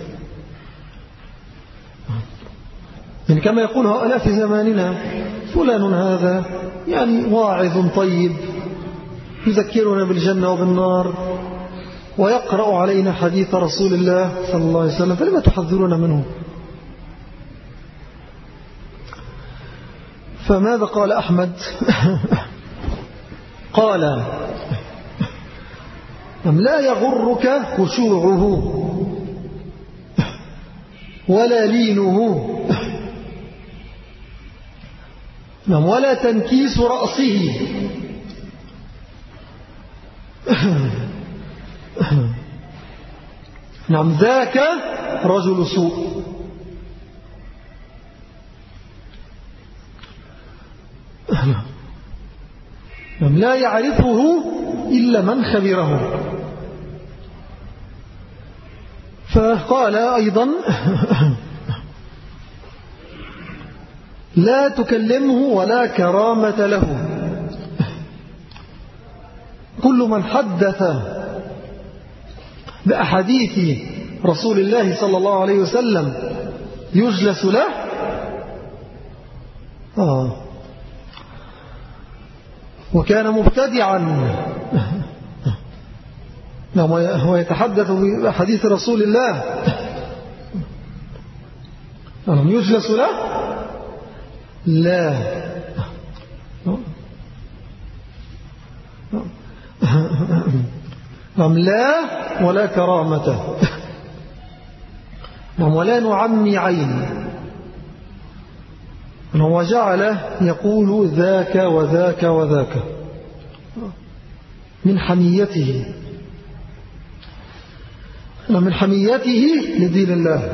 يعني كما يقول هؤلاء في زماننا: فلان هذا يعني واعظ طيب يذكرنا بالجنة وبالنار ويقرأ علينا حديث رسول الله صلى الله عليه وسلم، فلما تحذرون منه؟ فماذا قال أحمد؟ قال: لا يغرك خشوعه ولا لينه ولا تنكيس رأسه، ذاك رجل سوء. لا يعرفه إلا من خبره. فقال أيضا: لا تكلمه ولا كرامة له. كل من حدث بأحاديث رسول الله صلى الله عليه وسلم يجلس له. وكان مبتدعا. هو يتحدث بحديث رسول الله، ألم يجلس له؟ لا، لا ولا كرامته، ولا نعمي عين. هو جعل يقول ذاك وذاك وذاك من حميته، ومن حميته لدين الله.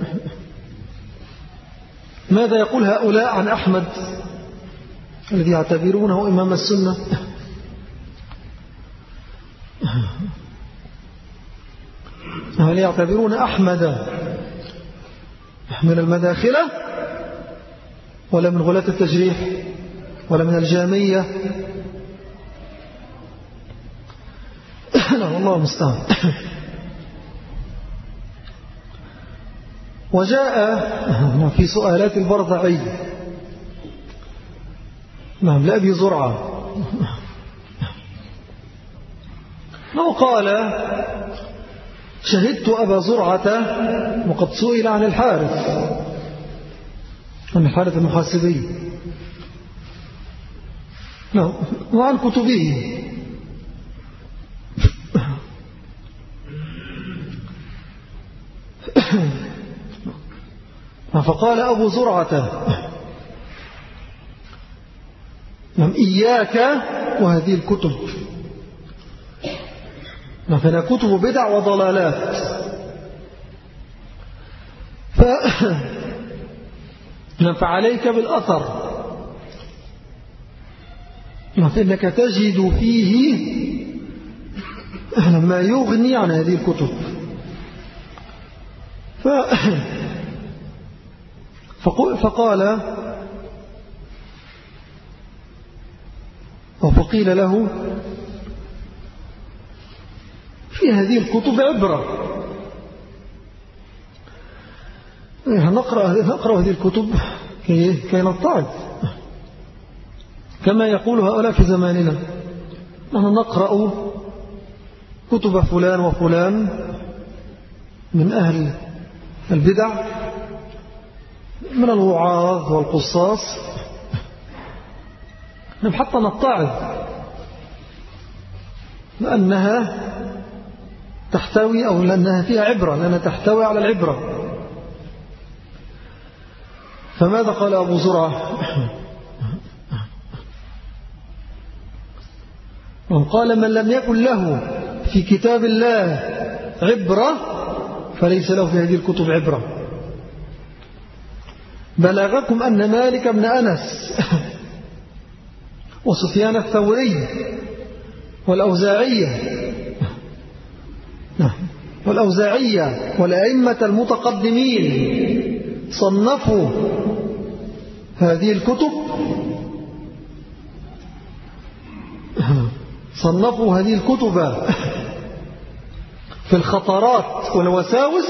ماذا يقول هؤلاء عن أحمد الذي يعتبرونه إمام السنة؟ هل يعتبرون أحمد من المداخلة ولا من غلاة التجريح ولا من الجامية؟ لا والله المستعان. وجاء في سؤالات البرزعي لأبي زرعة قال: شهدت أبا زرعة وقد سئل عن الحارث المحاسبي وعن كتبه، فقال أبو زرعة: إياك وهذه الكتب، فإنها كتب بدع وضلالات. فعليك بالأثر، فإنك تجد فيه ما يغني عن هذه الكتب. فقيل له: في هذه الكتب عبرة، نقرأ هذه الكتب كي نتعظ، كما يقول هؤلاء في زماننا: نحن نقرأ كتب فلان وفلان من أهل البدع، من الوعاظ والقصاص، حتى نتعظ لأنها تحتوي، أو لأنها فيها عبرة، لأنها تحتوي على العبرة. فماذا قال أبو زرعة؟ قال: من لم يكن له في كتاب الله عبرة فليس له في هذه الكتب عبرة. بلغكم أن مالك بن أنس وسفيان الثوري والأوزاعية والأئمة المتقدمين صنفوا هذه الكتب في الخطرات والوساوس،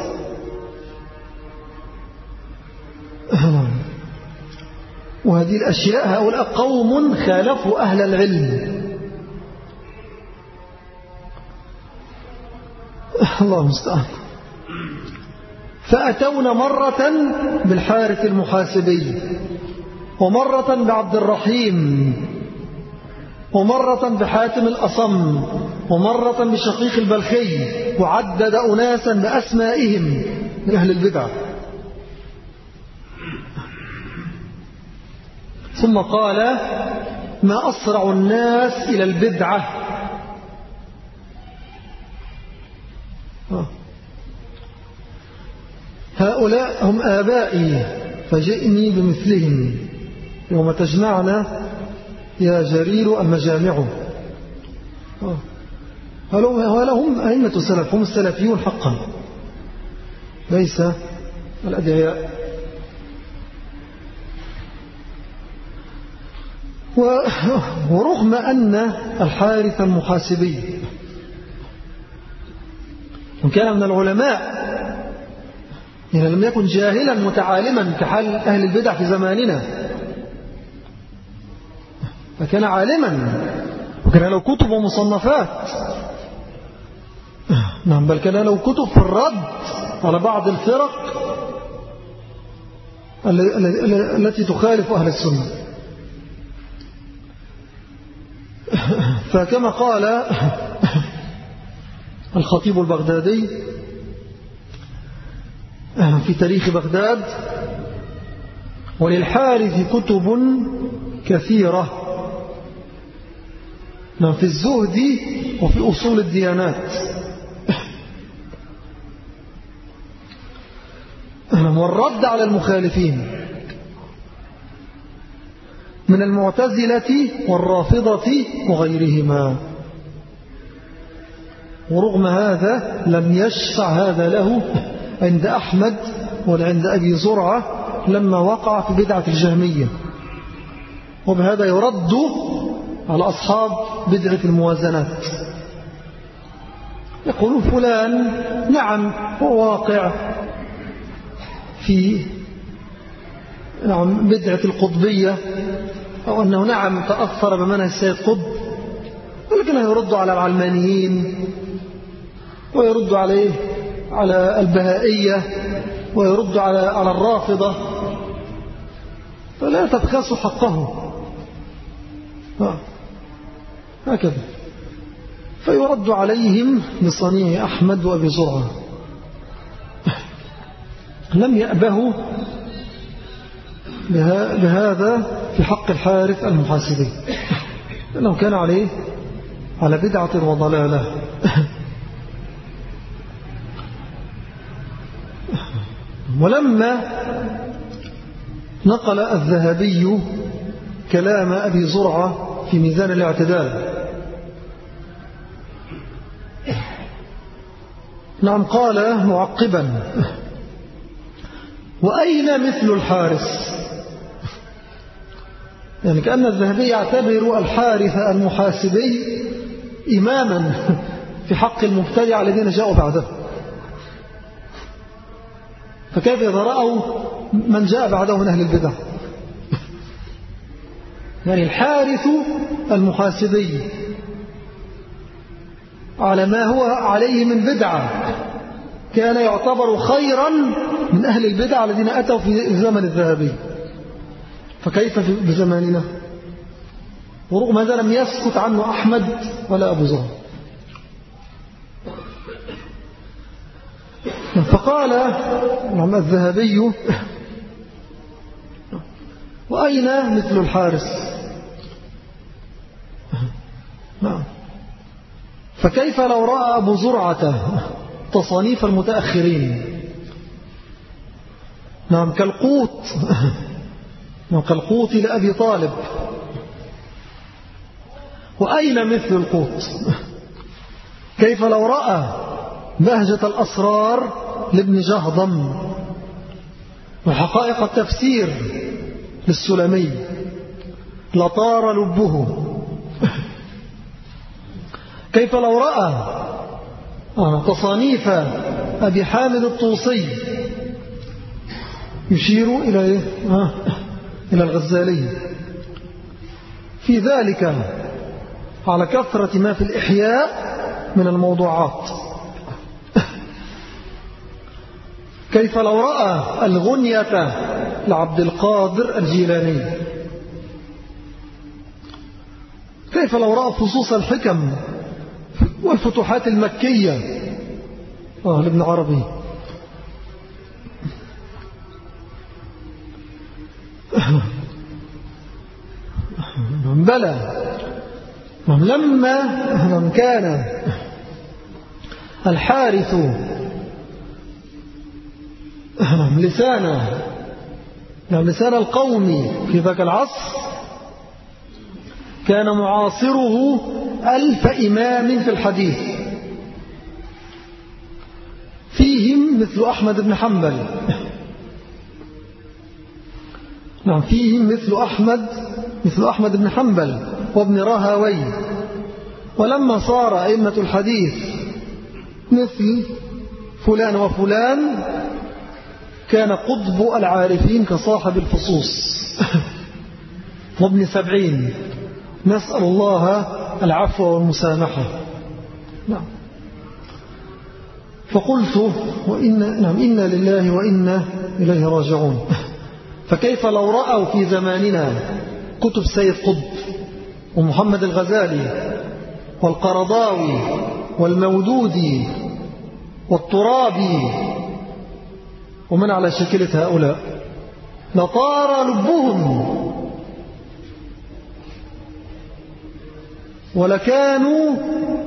وهذه الأشياء هؤلاء قوم خالفوا أهل العلم. الله المستعان. فأتونا مرة بالحارث المحاسبي، ومرة بعبد الرحيم، ومرة بحاتم الأصم، ومرة بشقيق البلخي، وعدد أناسا بأسمائهم من أهل البدع. ثم قال: ما أسرع الناس إلى البدعة. هؤلاء هم آبائي فجئني بمثلهم يوم تجمعنا يا جرير المجامع. هؤلاء هم أئمة السلف، هم السلفيون حقا، ليس الأدعياء. ورغم أن الحارث المحاسبي وكان من العلماء، يعني لم يكن جاهلا متعالما كحال أهل البدع في زماننا، فكان عالما، وكان له كتب ومصنفات. نعم، بل كان له كتب في الرد على بعض الفرق التي تخالف أهل السنة. فكما قال الخطيب البغدادي في تاريخ بغداد: وللحارث كتب كثيرة في الزهد وفي أصول الديانات، والرد على المخالفين من المعتزلة والرافضة وغيرهما. ورغم هذا لم يشفع هذا له عند أحمد ولا عند أبي زرعة لما وقع في بدعة الجهمية، وبهذا يرد على أصحاب بدعة الموازنات. يقول فلان نعم هو واقع في بدعة القطبية، أو أنه نعم تأثر بمنهج السيد قطب، ولكنه يرد على العلمانيين ويرد عليه على البهائية ويرد على الرافضة، فلا تبخسوا حقه هكذا. فيرد عليهم بصنيع أحمد وأبي زرعة. لم يأبهوا بهذا في حق الحارث المحاسبي، لأنه كان عليه على بدعة وضلالة. ولما نقل الذهبي كلام أبي زرعة في ميزان الاعتدال، نعم قال معقبا: وأين مثل الحارث؟ يعني كأن الذهبي يعتبر الحارث المحاسبي إماما في حق المبتدع الذين جاءوا بعده، فكيف إذا رأوا من جاء بعده من أهل البدع؟ يعني الحارث المحاسبي على ما هو عليه من بدعة كان يعتبر خيرا من أهل البدع الذين أتوا في زمن الذهبي، فكيف بزماننا؟ ورغم هذا لم يسكت عنه أحمد ولا أبو زهر. فقال الذهبي: وأين مثل الحارث؟ فكيف لو رأى أبو زرعة تصانيف المتأخرين كالقوت لأبي طالب؟ وأين مثل القوت؟ كيف لو رأى بهجة الأسرار لابن جهضم وحقائق التفسير للسلمي لطار لبه؟ كيف لو رأى تصانيف أبي حامد الطوسي يشير إلى الغزالي في ذلك على كثرة ما في الإحياء من الموضوعات؟ كيف لو رأى الغنية لعبد القادر الجيلاني؟ كيف لو رأى فصوص الحكم والفتوحات المكية لابن عربي؟ بلى، لما كان الحارث لسان القوم في ذاك العصر، كان معاصره 1000 إمام في الحديث، فيهم مثل أحمد بن حنبل، فيهم مثل أحمد بن حنبل وابن راهوي. ولما صار أئمة الحديث مثل فلان وفلان، كان قطب العارفين كصاحب الفصوص وابن 70 نسأل الله العفو والمسامحة. نعم. فقلت إنا لله وإنا إليه راجعون. فكيف لو رأوا في زماننا كتب سيد قطب ومحمد الغزالي والقرضاوي والمودودي والترابي ومن على شكلة هؤلاء لطار لبهم ولكانوا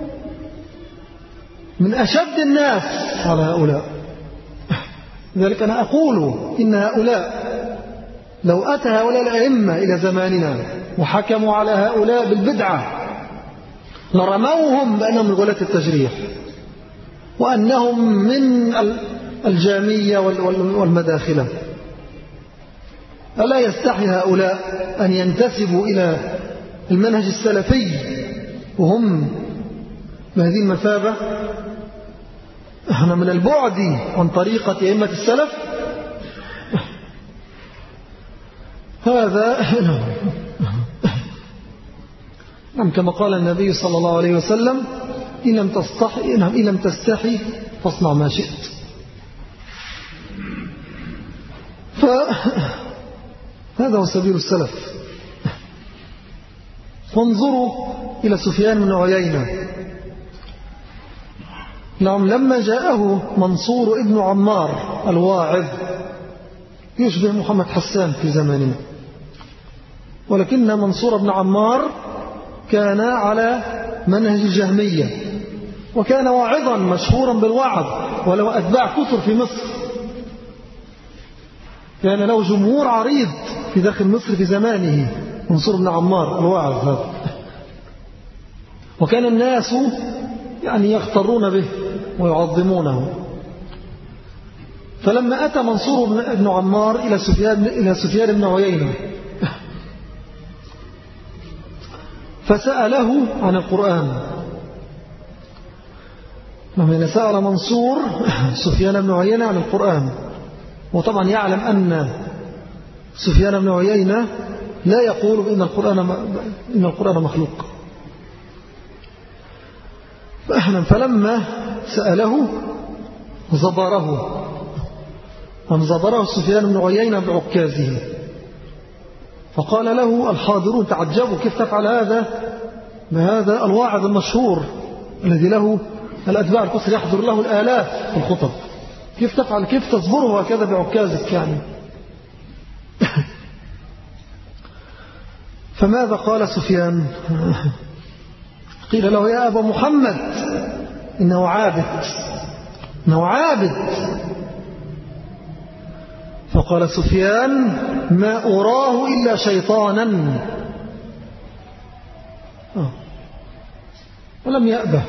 من أشد الناس على هؤلاء. لذلك أنا أقول إن هؤلاء لو أتى هؤلاء الأئمة إلى زماننا وحكموا على هؤلاء بالبدعة لرموهم بأنهم من غلاة التجريح وأنهم من الجامية والمداخلة. ألا يستحي هؤلاء أن ينتسبوا إلى المنهج السلفي وهم بهذه المثابة؟ احنا من البعد عن طريقة أئمة السلف هذا. نعم، كما قال النبي صلى الله عليه وسلم إن لم تستحي فاصنع ما شئت. فهذا هو سبيل السلف. وانظروا إلى سفيان بن عيينة. نعم، لما جاءه منصور ابن عمار الواعظ يشبه محمد حسان في زماننا، ولكن منصور بن عمار كان على منهج الجهمية وكان واعظا مشهورا بالوعظ وله أتباع كثر في مصر. كان له جمهور عريض في داخل مصر في زمانه منصور بن عمار الواعظ هذا، وكان الناس يعني يغترون به ويعظمونه. فلما أتى منصور بن عمار إلى سفيان بن عيينة فسأله عن القرآن. لما سأل منصور سفيان بن عيينة عن القرآن، وطبعا يعلم أن سفيان بن عيينة لا يقول إن القرآن مخلوق. فلما سأله زبره سفيان بن عيينة بعكازه، فقال له الحاضرون تعجبوا كيف تفعل هذا الواعظ المشهور الذي له الأتباع الكثر يحضر له الآلاف في الخطب، كيف تفعل، كيف تصبره هكذا بعكازك يعني. فماذا قال سفيان؟ قيل له يا أبا محمد إنه عابد. فقال سفيان ما أراه إلا شيطانا. ولم يأبه.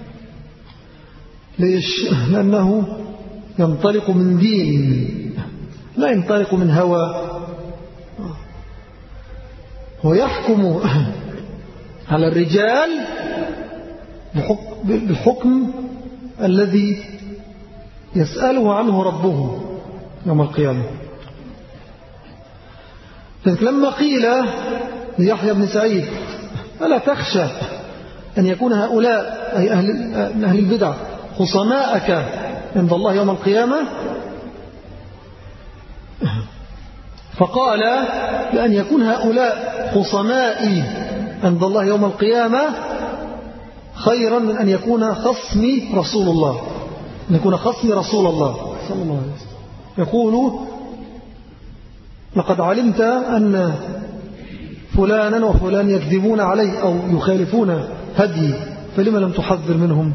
ليش؟ لأنه ينطلق من دين لا ينطلق من هوى. هو يحكم على الرجال بالحكم الذي يسأله عنه ربه يوم القيامة. لما قيل ليحيى بن سعيد ألا تخشى أن يكون هؤلاء أي أهل البدع خصماءك عند الله يوم القيامة؟ فقال لأن يكون هؤلاء خصمائي عند الله يوم القيامة خيرا من أن يكون خصمي رسول الله، أن يكون خصمي رسول الله صلى الله عليه وسلم. يقول لقد علمت أن فلانا وفلان يكذبون علي أو يخالفون هدي فلما لم تحذر منهم؟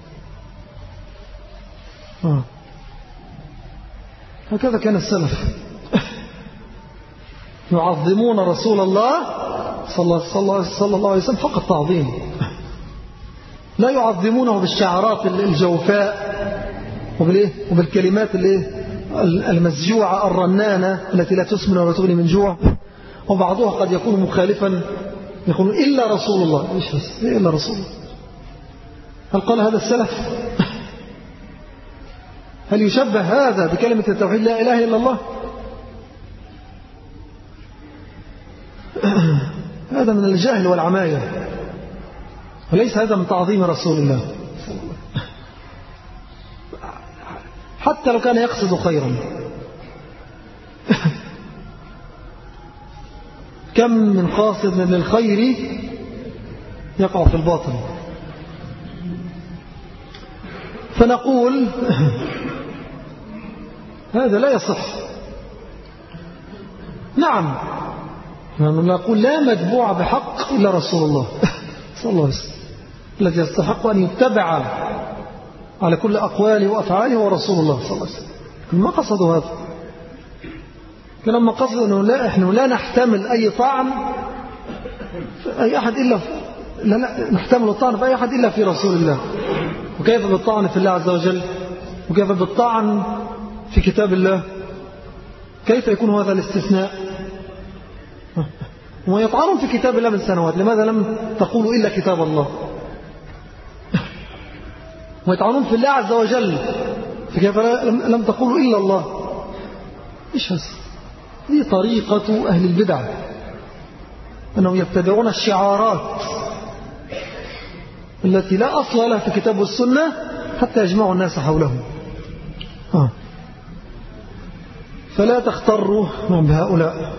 هكذا كان السلف يعظمون رسول الله صلى الله عليه وسلم حق التعظيم، لا يعظمونه بالشعارات الجوفاء وبالكلمات المسجوعة الرنانة التي لا تسمن ولا تغني من جوع. وبعضها قد يكون مخالفا، يقول إلا رسول الله. إيش بس إلا رسول الله؟ هل قال هذا السلف؟ هل يشبه هذا بكلمة التوحيد لا إله إلا الله؟ هذا من الجهل والعماية، وليس هذا من تعظيم رسول الله حتى لو كان يقصد خيرا. كم من قاصد للخير يقع في الباطل. فنقول هذا لا يصح. نعم نقول لا متبوع بحق إلا رسول الله صلى الله عليه وسلم، الذي يستحق أن يتبع على كل أقواله وأفعاله هو رسول الله صلى الله عليه وسلم. ما قصدوا هذا، لما قصدوا أنه نحن لا نحتمل أي طعن في أي أحد إلا لا نحتمل الطعن في أي أحد إلا في رسول الله. وكيف بالطعن في الله عز وجل؟ وكيف بالطعن في كتاب الله؟ كيف يكون هذا الاستثناء؟ وما يطعنون في كتاب الله من سنوات، لماذا لم تقولوا إلا كتاب الله؟ ويطعنون في الله عز وجل، فكيف لم تقولوا إلا الله؟ إيش هذا؟ دي طريقة أهل البدع، أنهم يتبعون الشعارات التي لا أصل لها في كتاب والسنة حتى يجمعوا الناس حولهم. فلا تختروا بهؤلاء.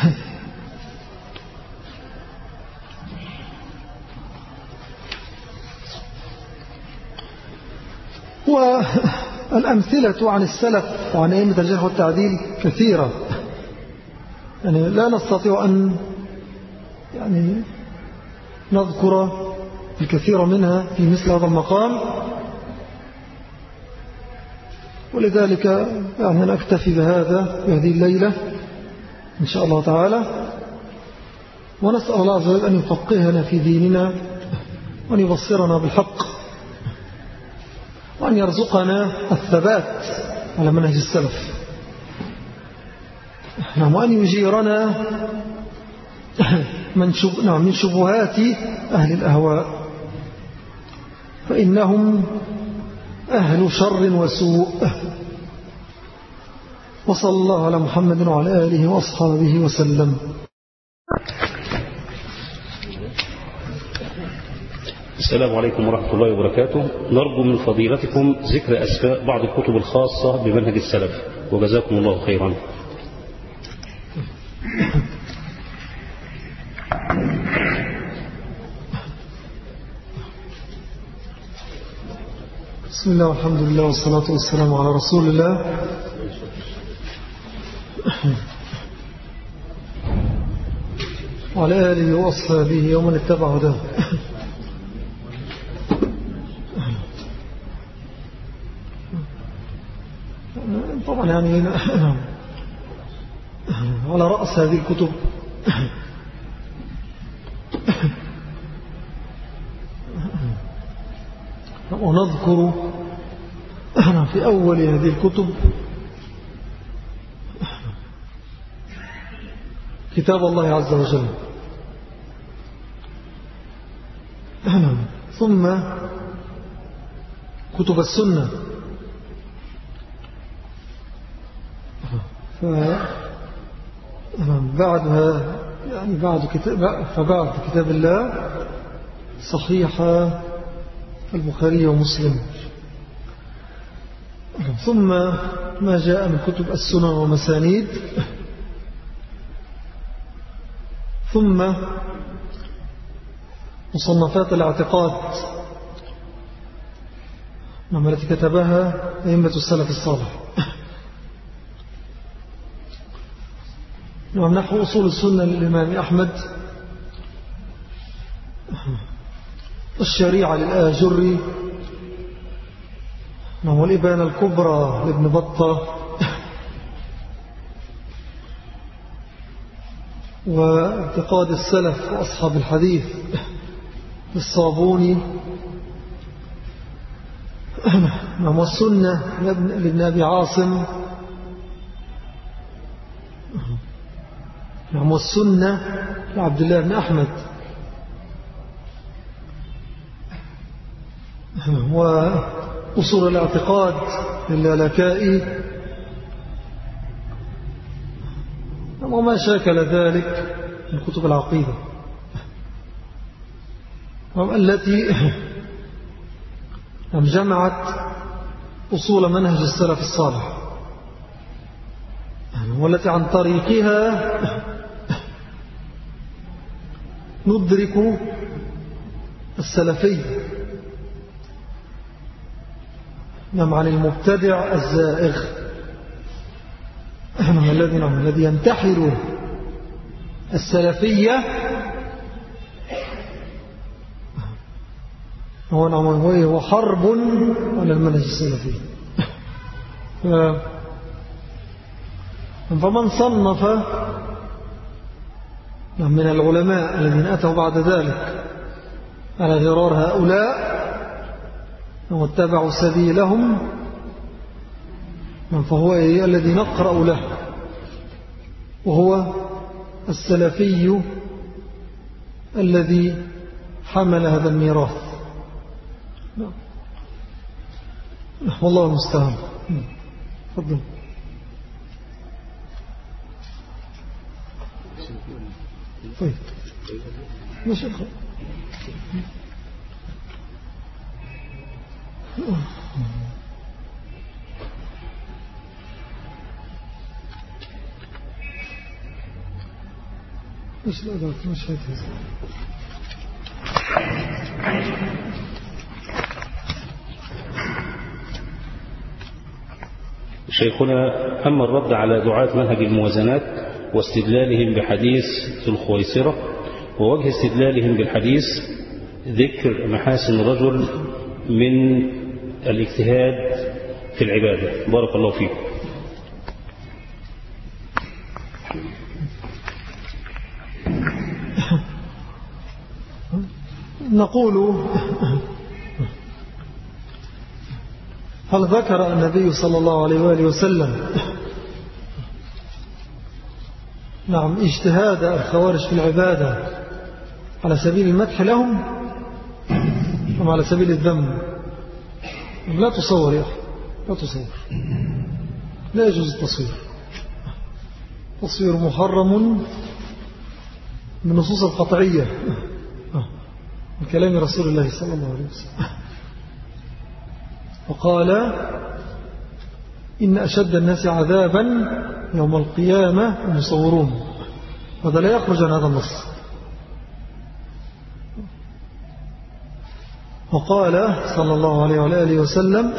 والأمثلة عن السلف وعن أئمة الجرح والتعديل كثيرة، يعني لا نستطيع أن نذكر الكثير منها في مثل هذا المقام، ولذلك نكتفي بهذا بهذه الليلة إن شاء الله تعالى، ونسأل الله عز وجل أن يفقهنا في ديننا وأن يبصرنا بالحق وأن يرزقنا الثبات على منهج السلف، وأن يجيرنا من شبهات أهل الأهواء، فإنهم أهل شر وسوء. وصلى الله على محمد وعلى آله وأصحابه وسلم. السلام عليكم ورحمة الله وبركاته. نرجو من فضيلتكم ذكر أسماء بعض الكتب الخاصة بمنهج السلف، وجزاكم الله خيرا. بسم الله والحمد لله والصلاة والسلام على رسول الله. وعلى آله وأصحابه ومن اتبع هداه. طبعا على رأس هذه الكتب ونذكر في أول هذه الكتب كتاب الله عز وجل، ثم كتب السنة، فبعد كتاب الله صحيح البخاري ومسلم، ثم ما جاء من كتب السنن والمسانيد، ثم مصنفات الاعتقاد التي كتبها أئمة السلف الصالح، نحو أصول السنة للإمام أحمد، الشريعة للآجري، والإبانة الكبرى لابن بطة، واعتقاد السلف وأصحاب الحديث للصابوني، والسنة لابن أبي عاصم، والسنة لعبد الله بن أحمد، وأصول الاعتقاد للالكائي، وما شاكل ذلك من كتب العقيدة. التي جمعت أصول منهج السلف الصالح، والتي عن طريقها ندرك السلفي عن المبتدع الزائغ الذي ينتحل السلفية. هو حرب على المنهج السلفي. فمن صنف من العلماء الذين أتوا بعد ذلك على غرار هؤلاء واتبعوا سبيلهم فهو الذي نقرأ له، وهو السلفي الذي حمل هذا الميراث. والله المستعان. تفضل. طيب ماشي. مش الأدوات مش هذه. شيخنا، أما الرد على دعاة منهج الموازنات واستدلالهم بحديث ذو الخويصرة، ووجه استدلالهم بالحديث ذكر محاسن الرجل من الاجتهاد في العبادة. بارك الله فيكم. نقول هل ذكر النبي صلى الله عليه وآله وسلم اجتهاد الخوارج في العبادة على سبيل المدح لهم أم على سبيل الذم؟ لا تصور يا أخي، لا تصور، لا يجوز التصوير. تصوير محرم بالنصوص القطعية من كلام رسول الله صلى الله عليه وسلم. وقال إن أشد الناس عذابا يوم القيامة المصورون. هذا لا يخرج عن هذا النص. وقال صلى الله عليه وآله وسلم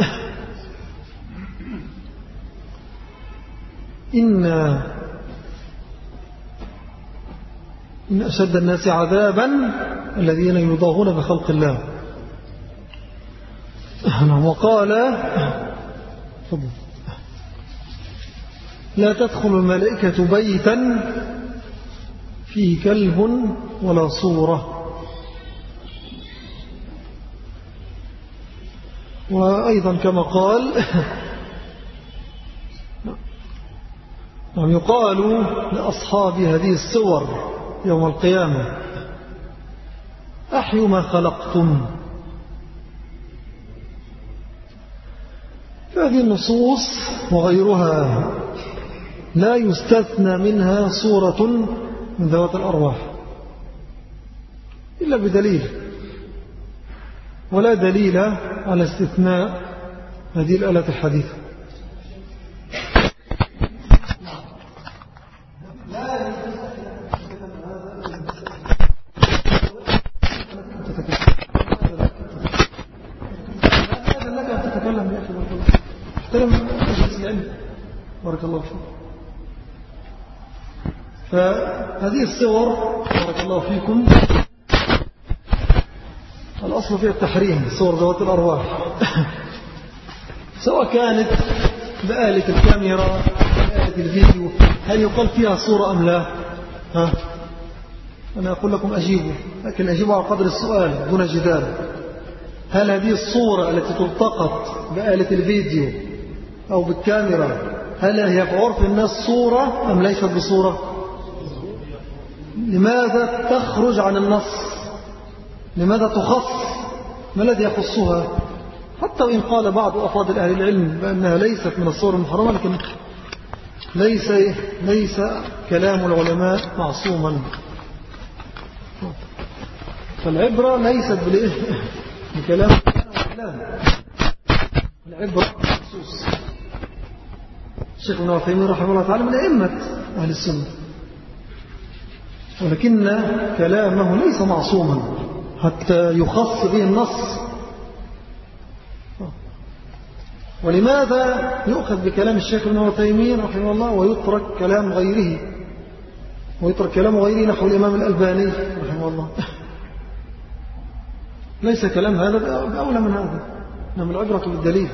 إن أشد الناس عذابا الذين يضاهون بخلق الله. وقال لا تدخل الملائكة بيتا فيه كلب ولا صورة. وأيضا كما قال يقال لأصحاب هذه الصور يوم القيامة أحيوا ما خلقتم. فهذه النصوص وغيرها لا يستثنى منها صورة من ذوات الأرواح إلا بدليل، ولا دليل على استثناء هذه الآلات الحديثة. بارك الله فيك. فهذه الصور بارك الله فيكم الأصل فيها التحريم، صور ذوات الأرواح سواء كانت بآلة الكاميرا بآلة الفيديو. هل يقال فيها صورة أم لا؟ أنا أقول لكم أجيبوا، لكن أجيبوا على قدر السؤال دون جدال. هل هذه الصورة التي تلتقط بآلة الفيديو أو بالكاميرا هل هي في عرف الناس صورة أم ليست بصورة؟ لماذا تخرج عن النص؟ لماذا تخص؟ ما الذي يخصها؟ حتى وإن قال بعض أفاضل أهل العلم بأنها ليست من الصور المحرمة، لكن ليس كلام العلماء معصوما. فالعبرة ليست بكلام العبرة خصوص. الشيخ ابن عثيمين رحمه الله تعالى من أئمة أهل السنة، ولكن كلامه ليس معصوما حتى يخص به النص. ولماذا يؤخذ بكلام الشيخ ابن عثيمين رحمه الله ويترك كلام غيره، ويترك كلام غيره نحو الإمام الألباني رحمه الله؟ ليس كلام هذا بأولى من هذا، إنما العبرة بالدليل.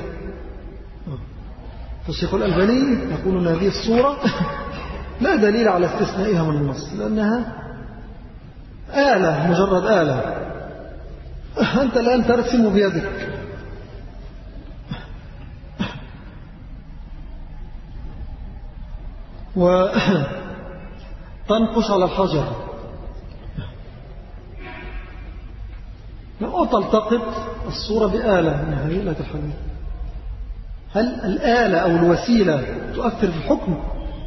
فالشيخ الألباني يقول أن هذه الصورة لا دليل على استثنائها من النص، لأنها آلة، مجرد آلة. أنت الآن ترسم بيدك، وتنقش على الحجر، أو تلتقط الصورة بآلة من هذه الآلة الحديثة. هل الآلة أو الوسيلة تؤثر في الحكم؟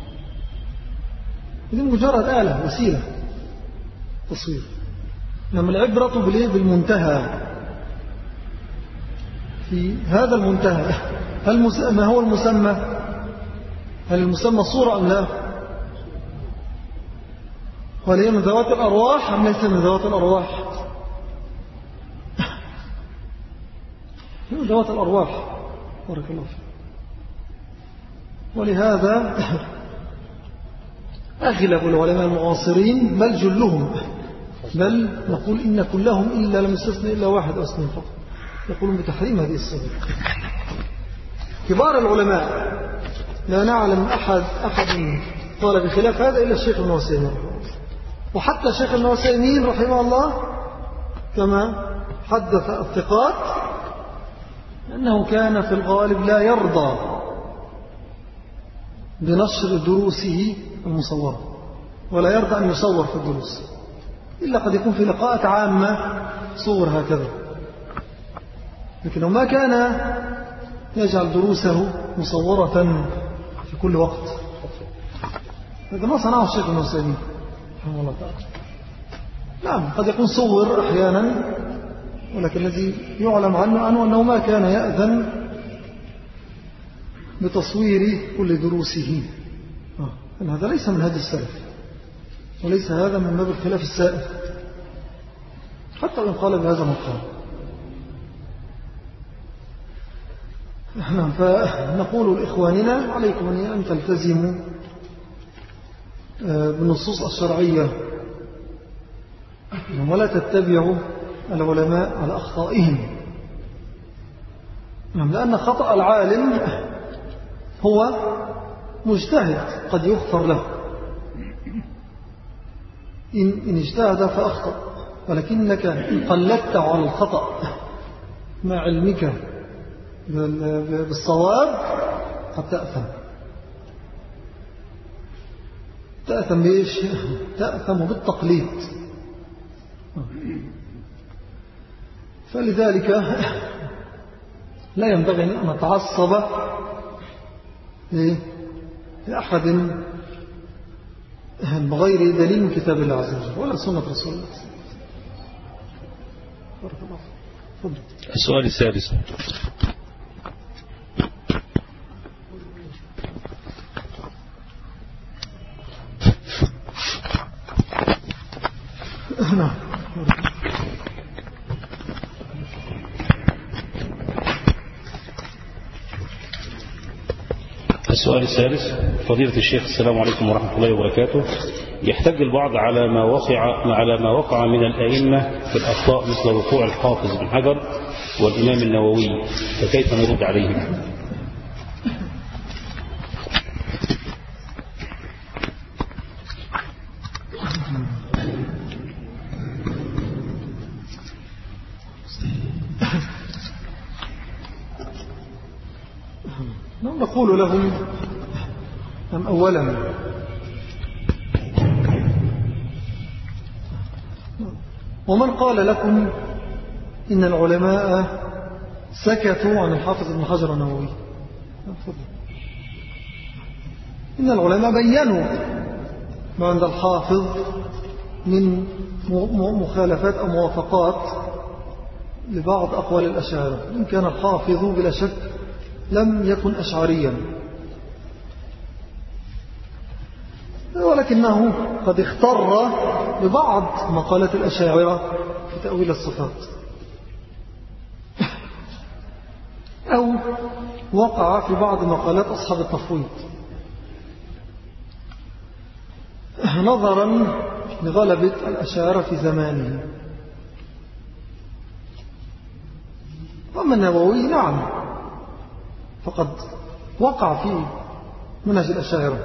هذه مجرد آلة، وسيلة تصوير. لما العبرة بالمنتهى، في هذا المنتهى ما هو المسمى؟ هل المسمى صورة أم لا؟ وهل هي من ذوات الأرواح أم ليس من ذوات الأرواح؟ من ذوات الأرواح، بارك الله فيك. ولهذا أغلب العلماء المعاصرين، بل جلهم، بل نقول إن كلهم إلا لم يستثنى إلا واحد أو اثنين فقط، يقولون بتحريم هذه الصفة. كبار العلماء لا نعلم أحد قال بخلاف هذا إلا الشيخ ابن عثيمين. وحتى الشيخ ابن عثيمين رحمه الله كما حدث الثقات أنه كان في الغالب لا يرضى بنشر دروسه المصورة، ولا يرضى أن يصور في الدروس، إلا قد يكون في لقاءات عامة صور هكذا، لكنه ما كان يجعل دروسه مصورة في كل وقت. هذا ما صنعه الشيخ ابن عثيمين رحمه الله تعالى. نعم قد يكون صور أحيانا، ولكن الذي يعلم عنه أنه ما كان يأذن بتصوير كل دروسه. أن هذا ليس من هدي السلف، وليس هذا من باب الخلاف السائف، حتى وإن قال بهذا المقام. فنقول لإخواننا عليكم أن تلتزموا بالنصوص الشرعية، ولا تتبعوا العلماء على أخطائهم، لأن خطأ العالم هو مجتهد قد يغفر له إن اجتهد فأخطأ، ولكنك إن قلدت على الخطأ مع علمك بالصواب قد تأثم بإيش؟ تأثم بالتقليد. فلذلك لا ينبغي أن نتعصب لأحد بغير دليل من كتاب الله عز وجل ولا سنة رسول الله. السؤال السادس: السؤال الثالث: فضيلة الشيخ السلام عليكم ورحمة الله وبركاته. يحتج البعض على ما وقع من الأئمة في الأخطاء مثل وقوع الحافظ بن حجر والإمام النووي، فكيف نرد عليهم؟ نقول لهم أولا ومن قال لكم إن العلماء سكتوا عن الحافظ بن حجر النووي؟ إن العلماء بيّنوا ما عند الحافظ من مخالفات أو موافقات لبعض أقوال الأشاعرة. إن كان الحافظ بلا شك لم يكن أشعريا، ولكنه قد اختر ببعض مقالات الأشاعرة في تأويل الصفات، أو وقع في بعض مقالات أصحاب التفويض نظرا لغلبة الأشاعرة في زمانه. أما النووي نعم فقد وقع في منهج الأشاعرة،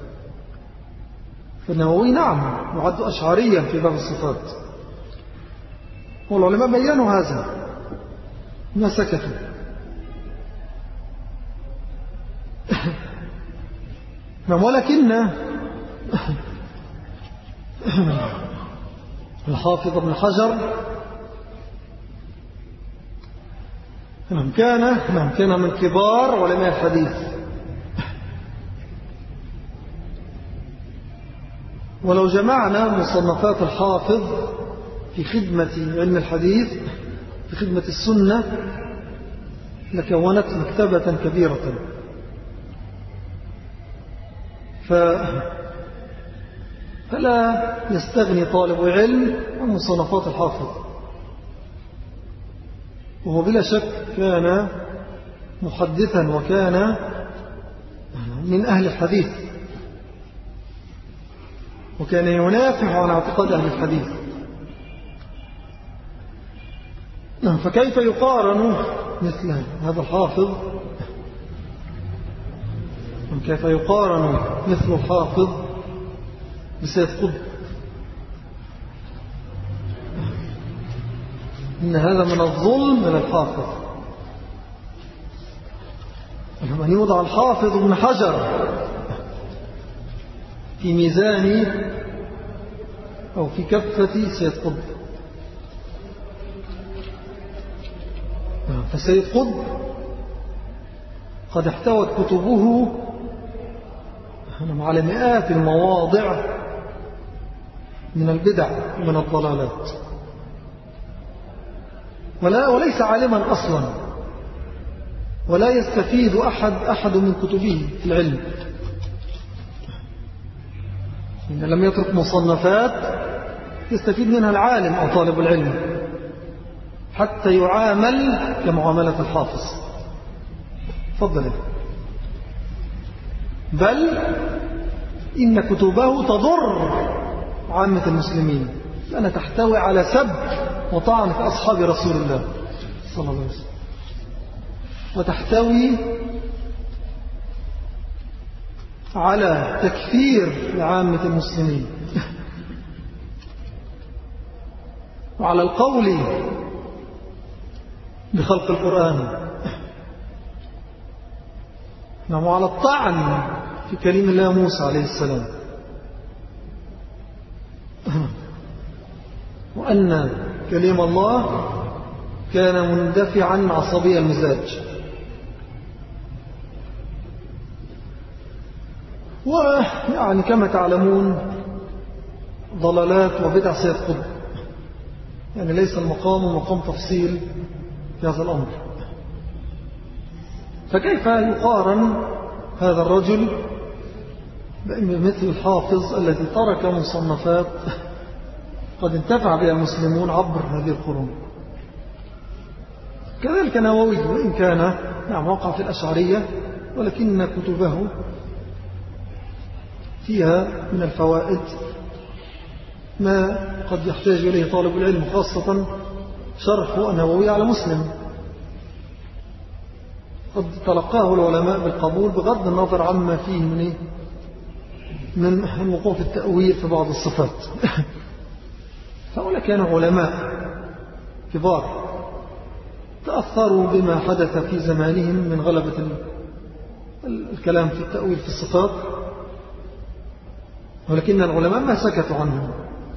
فالنووي نعم يعد أشعريا في باب الصفات، والعلماء بيّنوا هذا ما سكتوا. ولكن الحافظ ابن حجر كان من كبار علماء الحديث، ولو جمعنا مصنفات الحافظ في خدمة علم الحديث في خدمة السنة لكونت مكتبة كبيرة. فلا يستغني طالب علم عن مصنفات الحافظ، وهو بلا شك كان محدثا وكان من أهل الحديث، وكان ينافع عن اعتقاد أهل الحديث. فكيف يقارن مثل هذا الحافظ، كيف يقارن مثل الحافظ بسيد قطب؟ إن هذا من الظلم من الحافظ. أن يوضع الحافظ ابن حجر في ميزان أو في كفة سيد قطب، فسيد قطب قد احتوت كتبه على مئات المواضع من البدع ومن الضلالات، وليس عالما أصلا، ولا يستفيد أحد من كتبه في العلم. إن لم يترك مصنفات يستفيد منها العالم أو طالب العلم حتى يعامل كمعاملة الحافظ. تفضل. بل إن كتبه تضر عامة المسلمين، لأنها تحتوي على سب وطعن في أصحاب رسول الله صلى الله عليه وسلم، وتحتوي على تكفير لعامة المسلمين، وعلى القول بخلق القرآن، وعلى الطعن في كلام الله موسى عليه السلام، وأن كلام الله كان مندفعا عصبي المزاج. ويعني كما تعلمون ضلالات وبدع سيد قطب، يعني ليس المقام مقام تفصيل في هذا الأمر. فكيف يقارن هذا الرجل بمثل الحافظ الذي ترك مصنفات قد انتفع بها المسلمون عبر هذه القرون؟ كذلك نووي، وإن كان نعم وقع في الأشعرية، ولكن كتبه فيها من الفوائد ما قد يحتاج إليه طالب العلم، خاصة شرح النووي على مسلم قد تلقاه العلماء بالقبول بغض النظر عما فيه من الوقوع في التأويل في بعض الصفات. فأولا كانوا علماء كبار تأثروا بما حدث في زمانهم من غلبة الكلام في التأويل في الصفات، ولكن العلماء ما سكتوا عنه.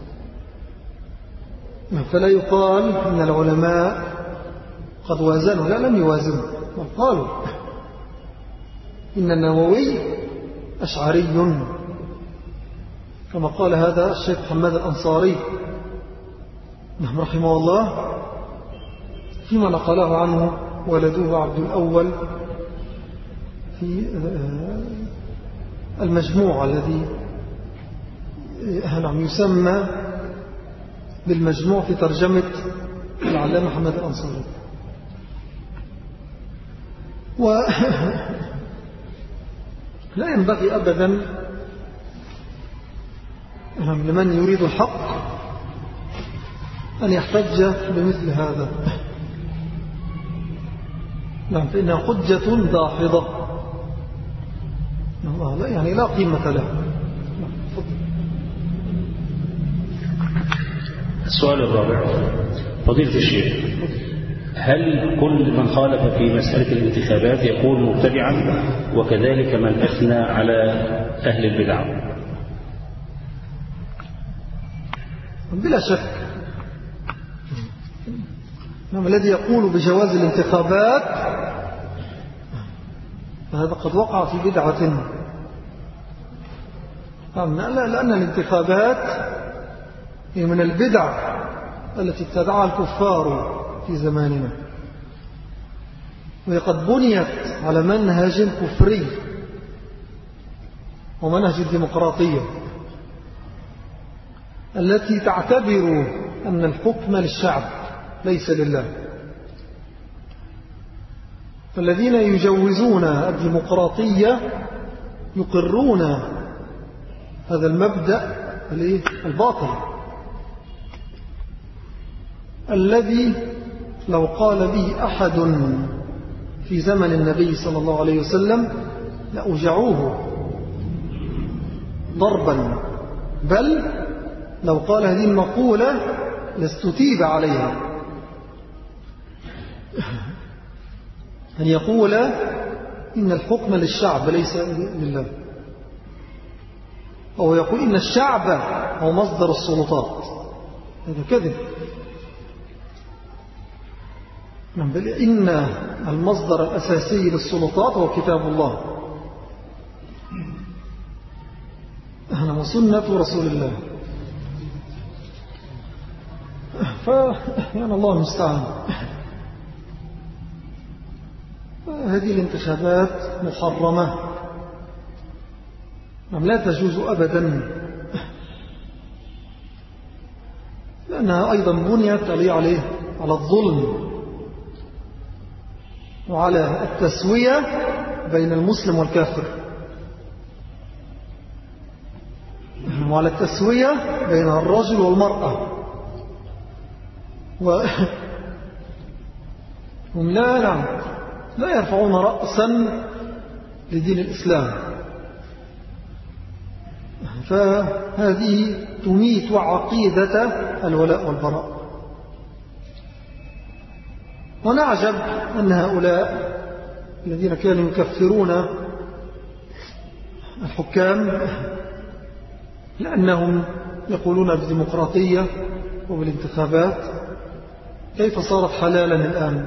فلا يقال إن العلماء قد وازنوا، لا، لم يوازنوا، قالوا إن النووي أشعري كما قال هذا الشيخ محمد الأنصاري رحمه الله فيما نقله عنه ولده عبد الأول في المجموع الذي يسمى بالمجموع في ترجمة العلامة محمد الأنصاري. لا ينبغي أبدا لمن يريد الحق أن يحتج بمثل هذا، فإنها حجة داحضة، يعني لا قيمة له. السؤال الرابع: فضيلة الشيخ، هل كل من خالف في مسألة الانتخابات يكون مبتدعا وكذلك من أثنى على أهل البدع؟ بلا شك الذي يقول بجواز الانتخابات فهذا قد وقع في بدعة، لأن الانتخابات هي من البدع التي ابتدعها الكفار في زماننا، وهي قد بنيت على منهج كفري ومنهج الديمقراطية التي تعتبر أن الحكم للشعب ليس لله. فالذين يجوزون الديمقراطية يقرون هذا المبدأ الباطل الذي لو قال به أحد في زمن النبي صلى الله عليه وسلم لأوجعوه ضربا، بل لو قال هذه المقولة لاستتيب عليها، أن يقول إن الحكم للشعب ليس لله، أو يقول إن الشعب هو مصدر السلطات. هذا كذب، بل إن المصدر الأساسي للسلطات هو كتاب الله وسنة رسول الله. يعني الله المستعان. هذه الانتخابات محرمة، لا تجوز أبدا، لأنها أيضا بنيت على الظلم وعلى التسوية بين المسلم والكافر، وعلى التسوية بين الرجل والمرأة، هم لا يرفعون رأسا لدين الإسلام. فهذه تميت عقيدة الولاء والبراء. ونعجب أن هؤلاء الذين كانوا يكفرون الحكام لأنهم يقولون بالديمقراطية وبالانتخابات كيف صارت حلالا الآن؟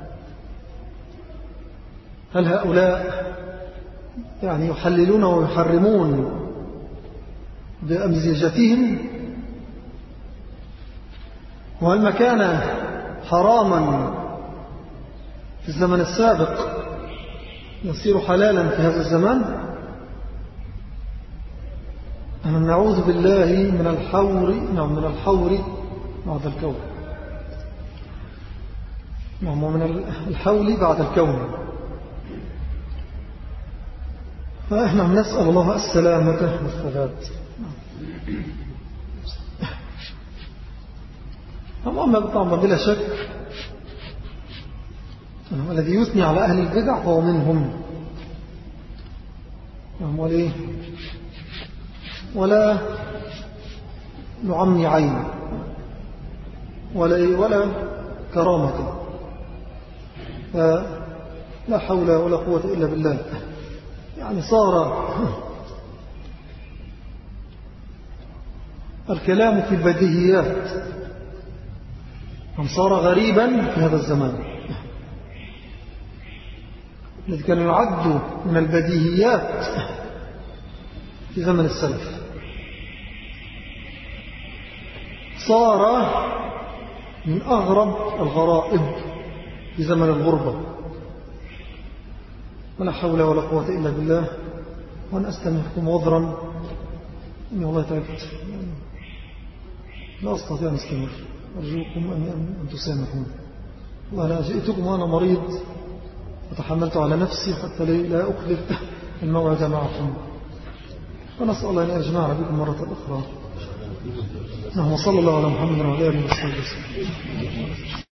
هل هؤلاء يعني يحللون ويحرمون بأمزجتهم؟ وهل ما كان حراما في الزمن السابق يصير حلالا في هذا الزمان؟ نعوذ بالله من الحور بعد الكون، ومن الحول بعد الكون. فإحنا نسأل الله السلامة والثبات. أما طبعا بلا شك الذي يثني على أهل البدع فهو منهم، ولا نعمي عين ولا كرامة، لا حول ولا قوة إلا بالله. يعني صار الكلام في البديهيات صار غريبا في هذا الزمان الذي كان يعد من البديهيات في زمن السلف. صار من أغرب الغرائب في زمن الغربة. ولا حول ولا قوة إلا بالله. وأنا أستمعكم عذرا إني والله تعبت، لا أستطيع أن أستمر، أرجوكم أن تسامحون. وأنا جئتكم وأنا مريض وتحملت على نفسي حتى لا أخلف الموعد معكم، ونسأل الله أن يجمعنا بكم مرة أخرى. اللهم صل الله على محمد وعلى آله وصحبه وسلم.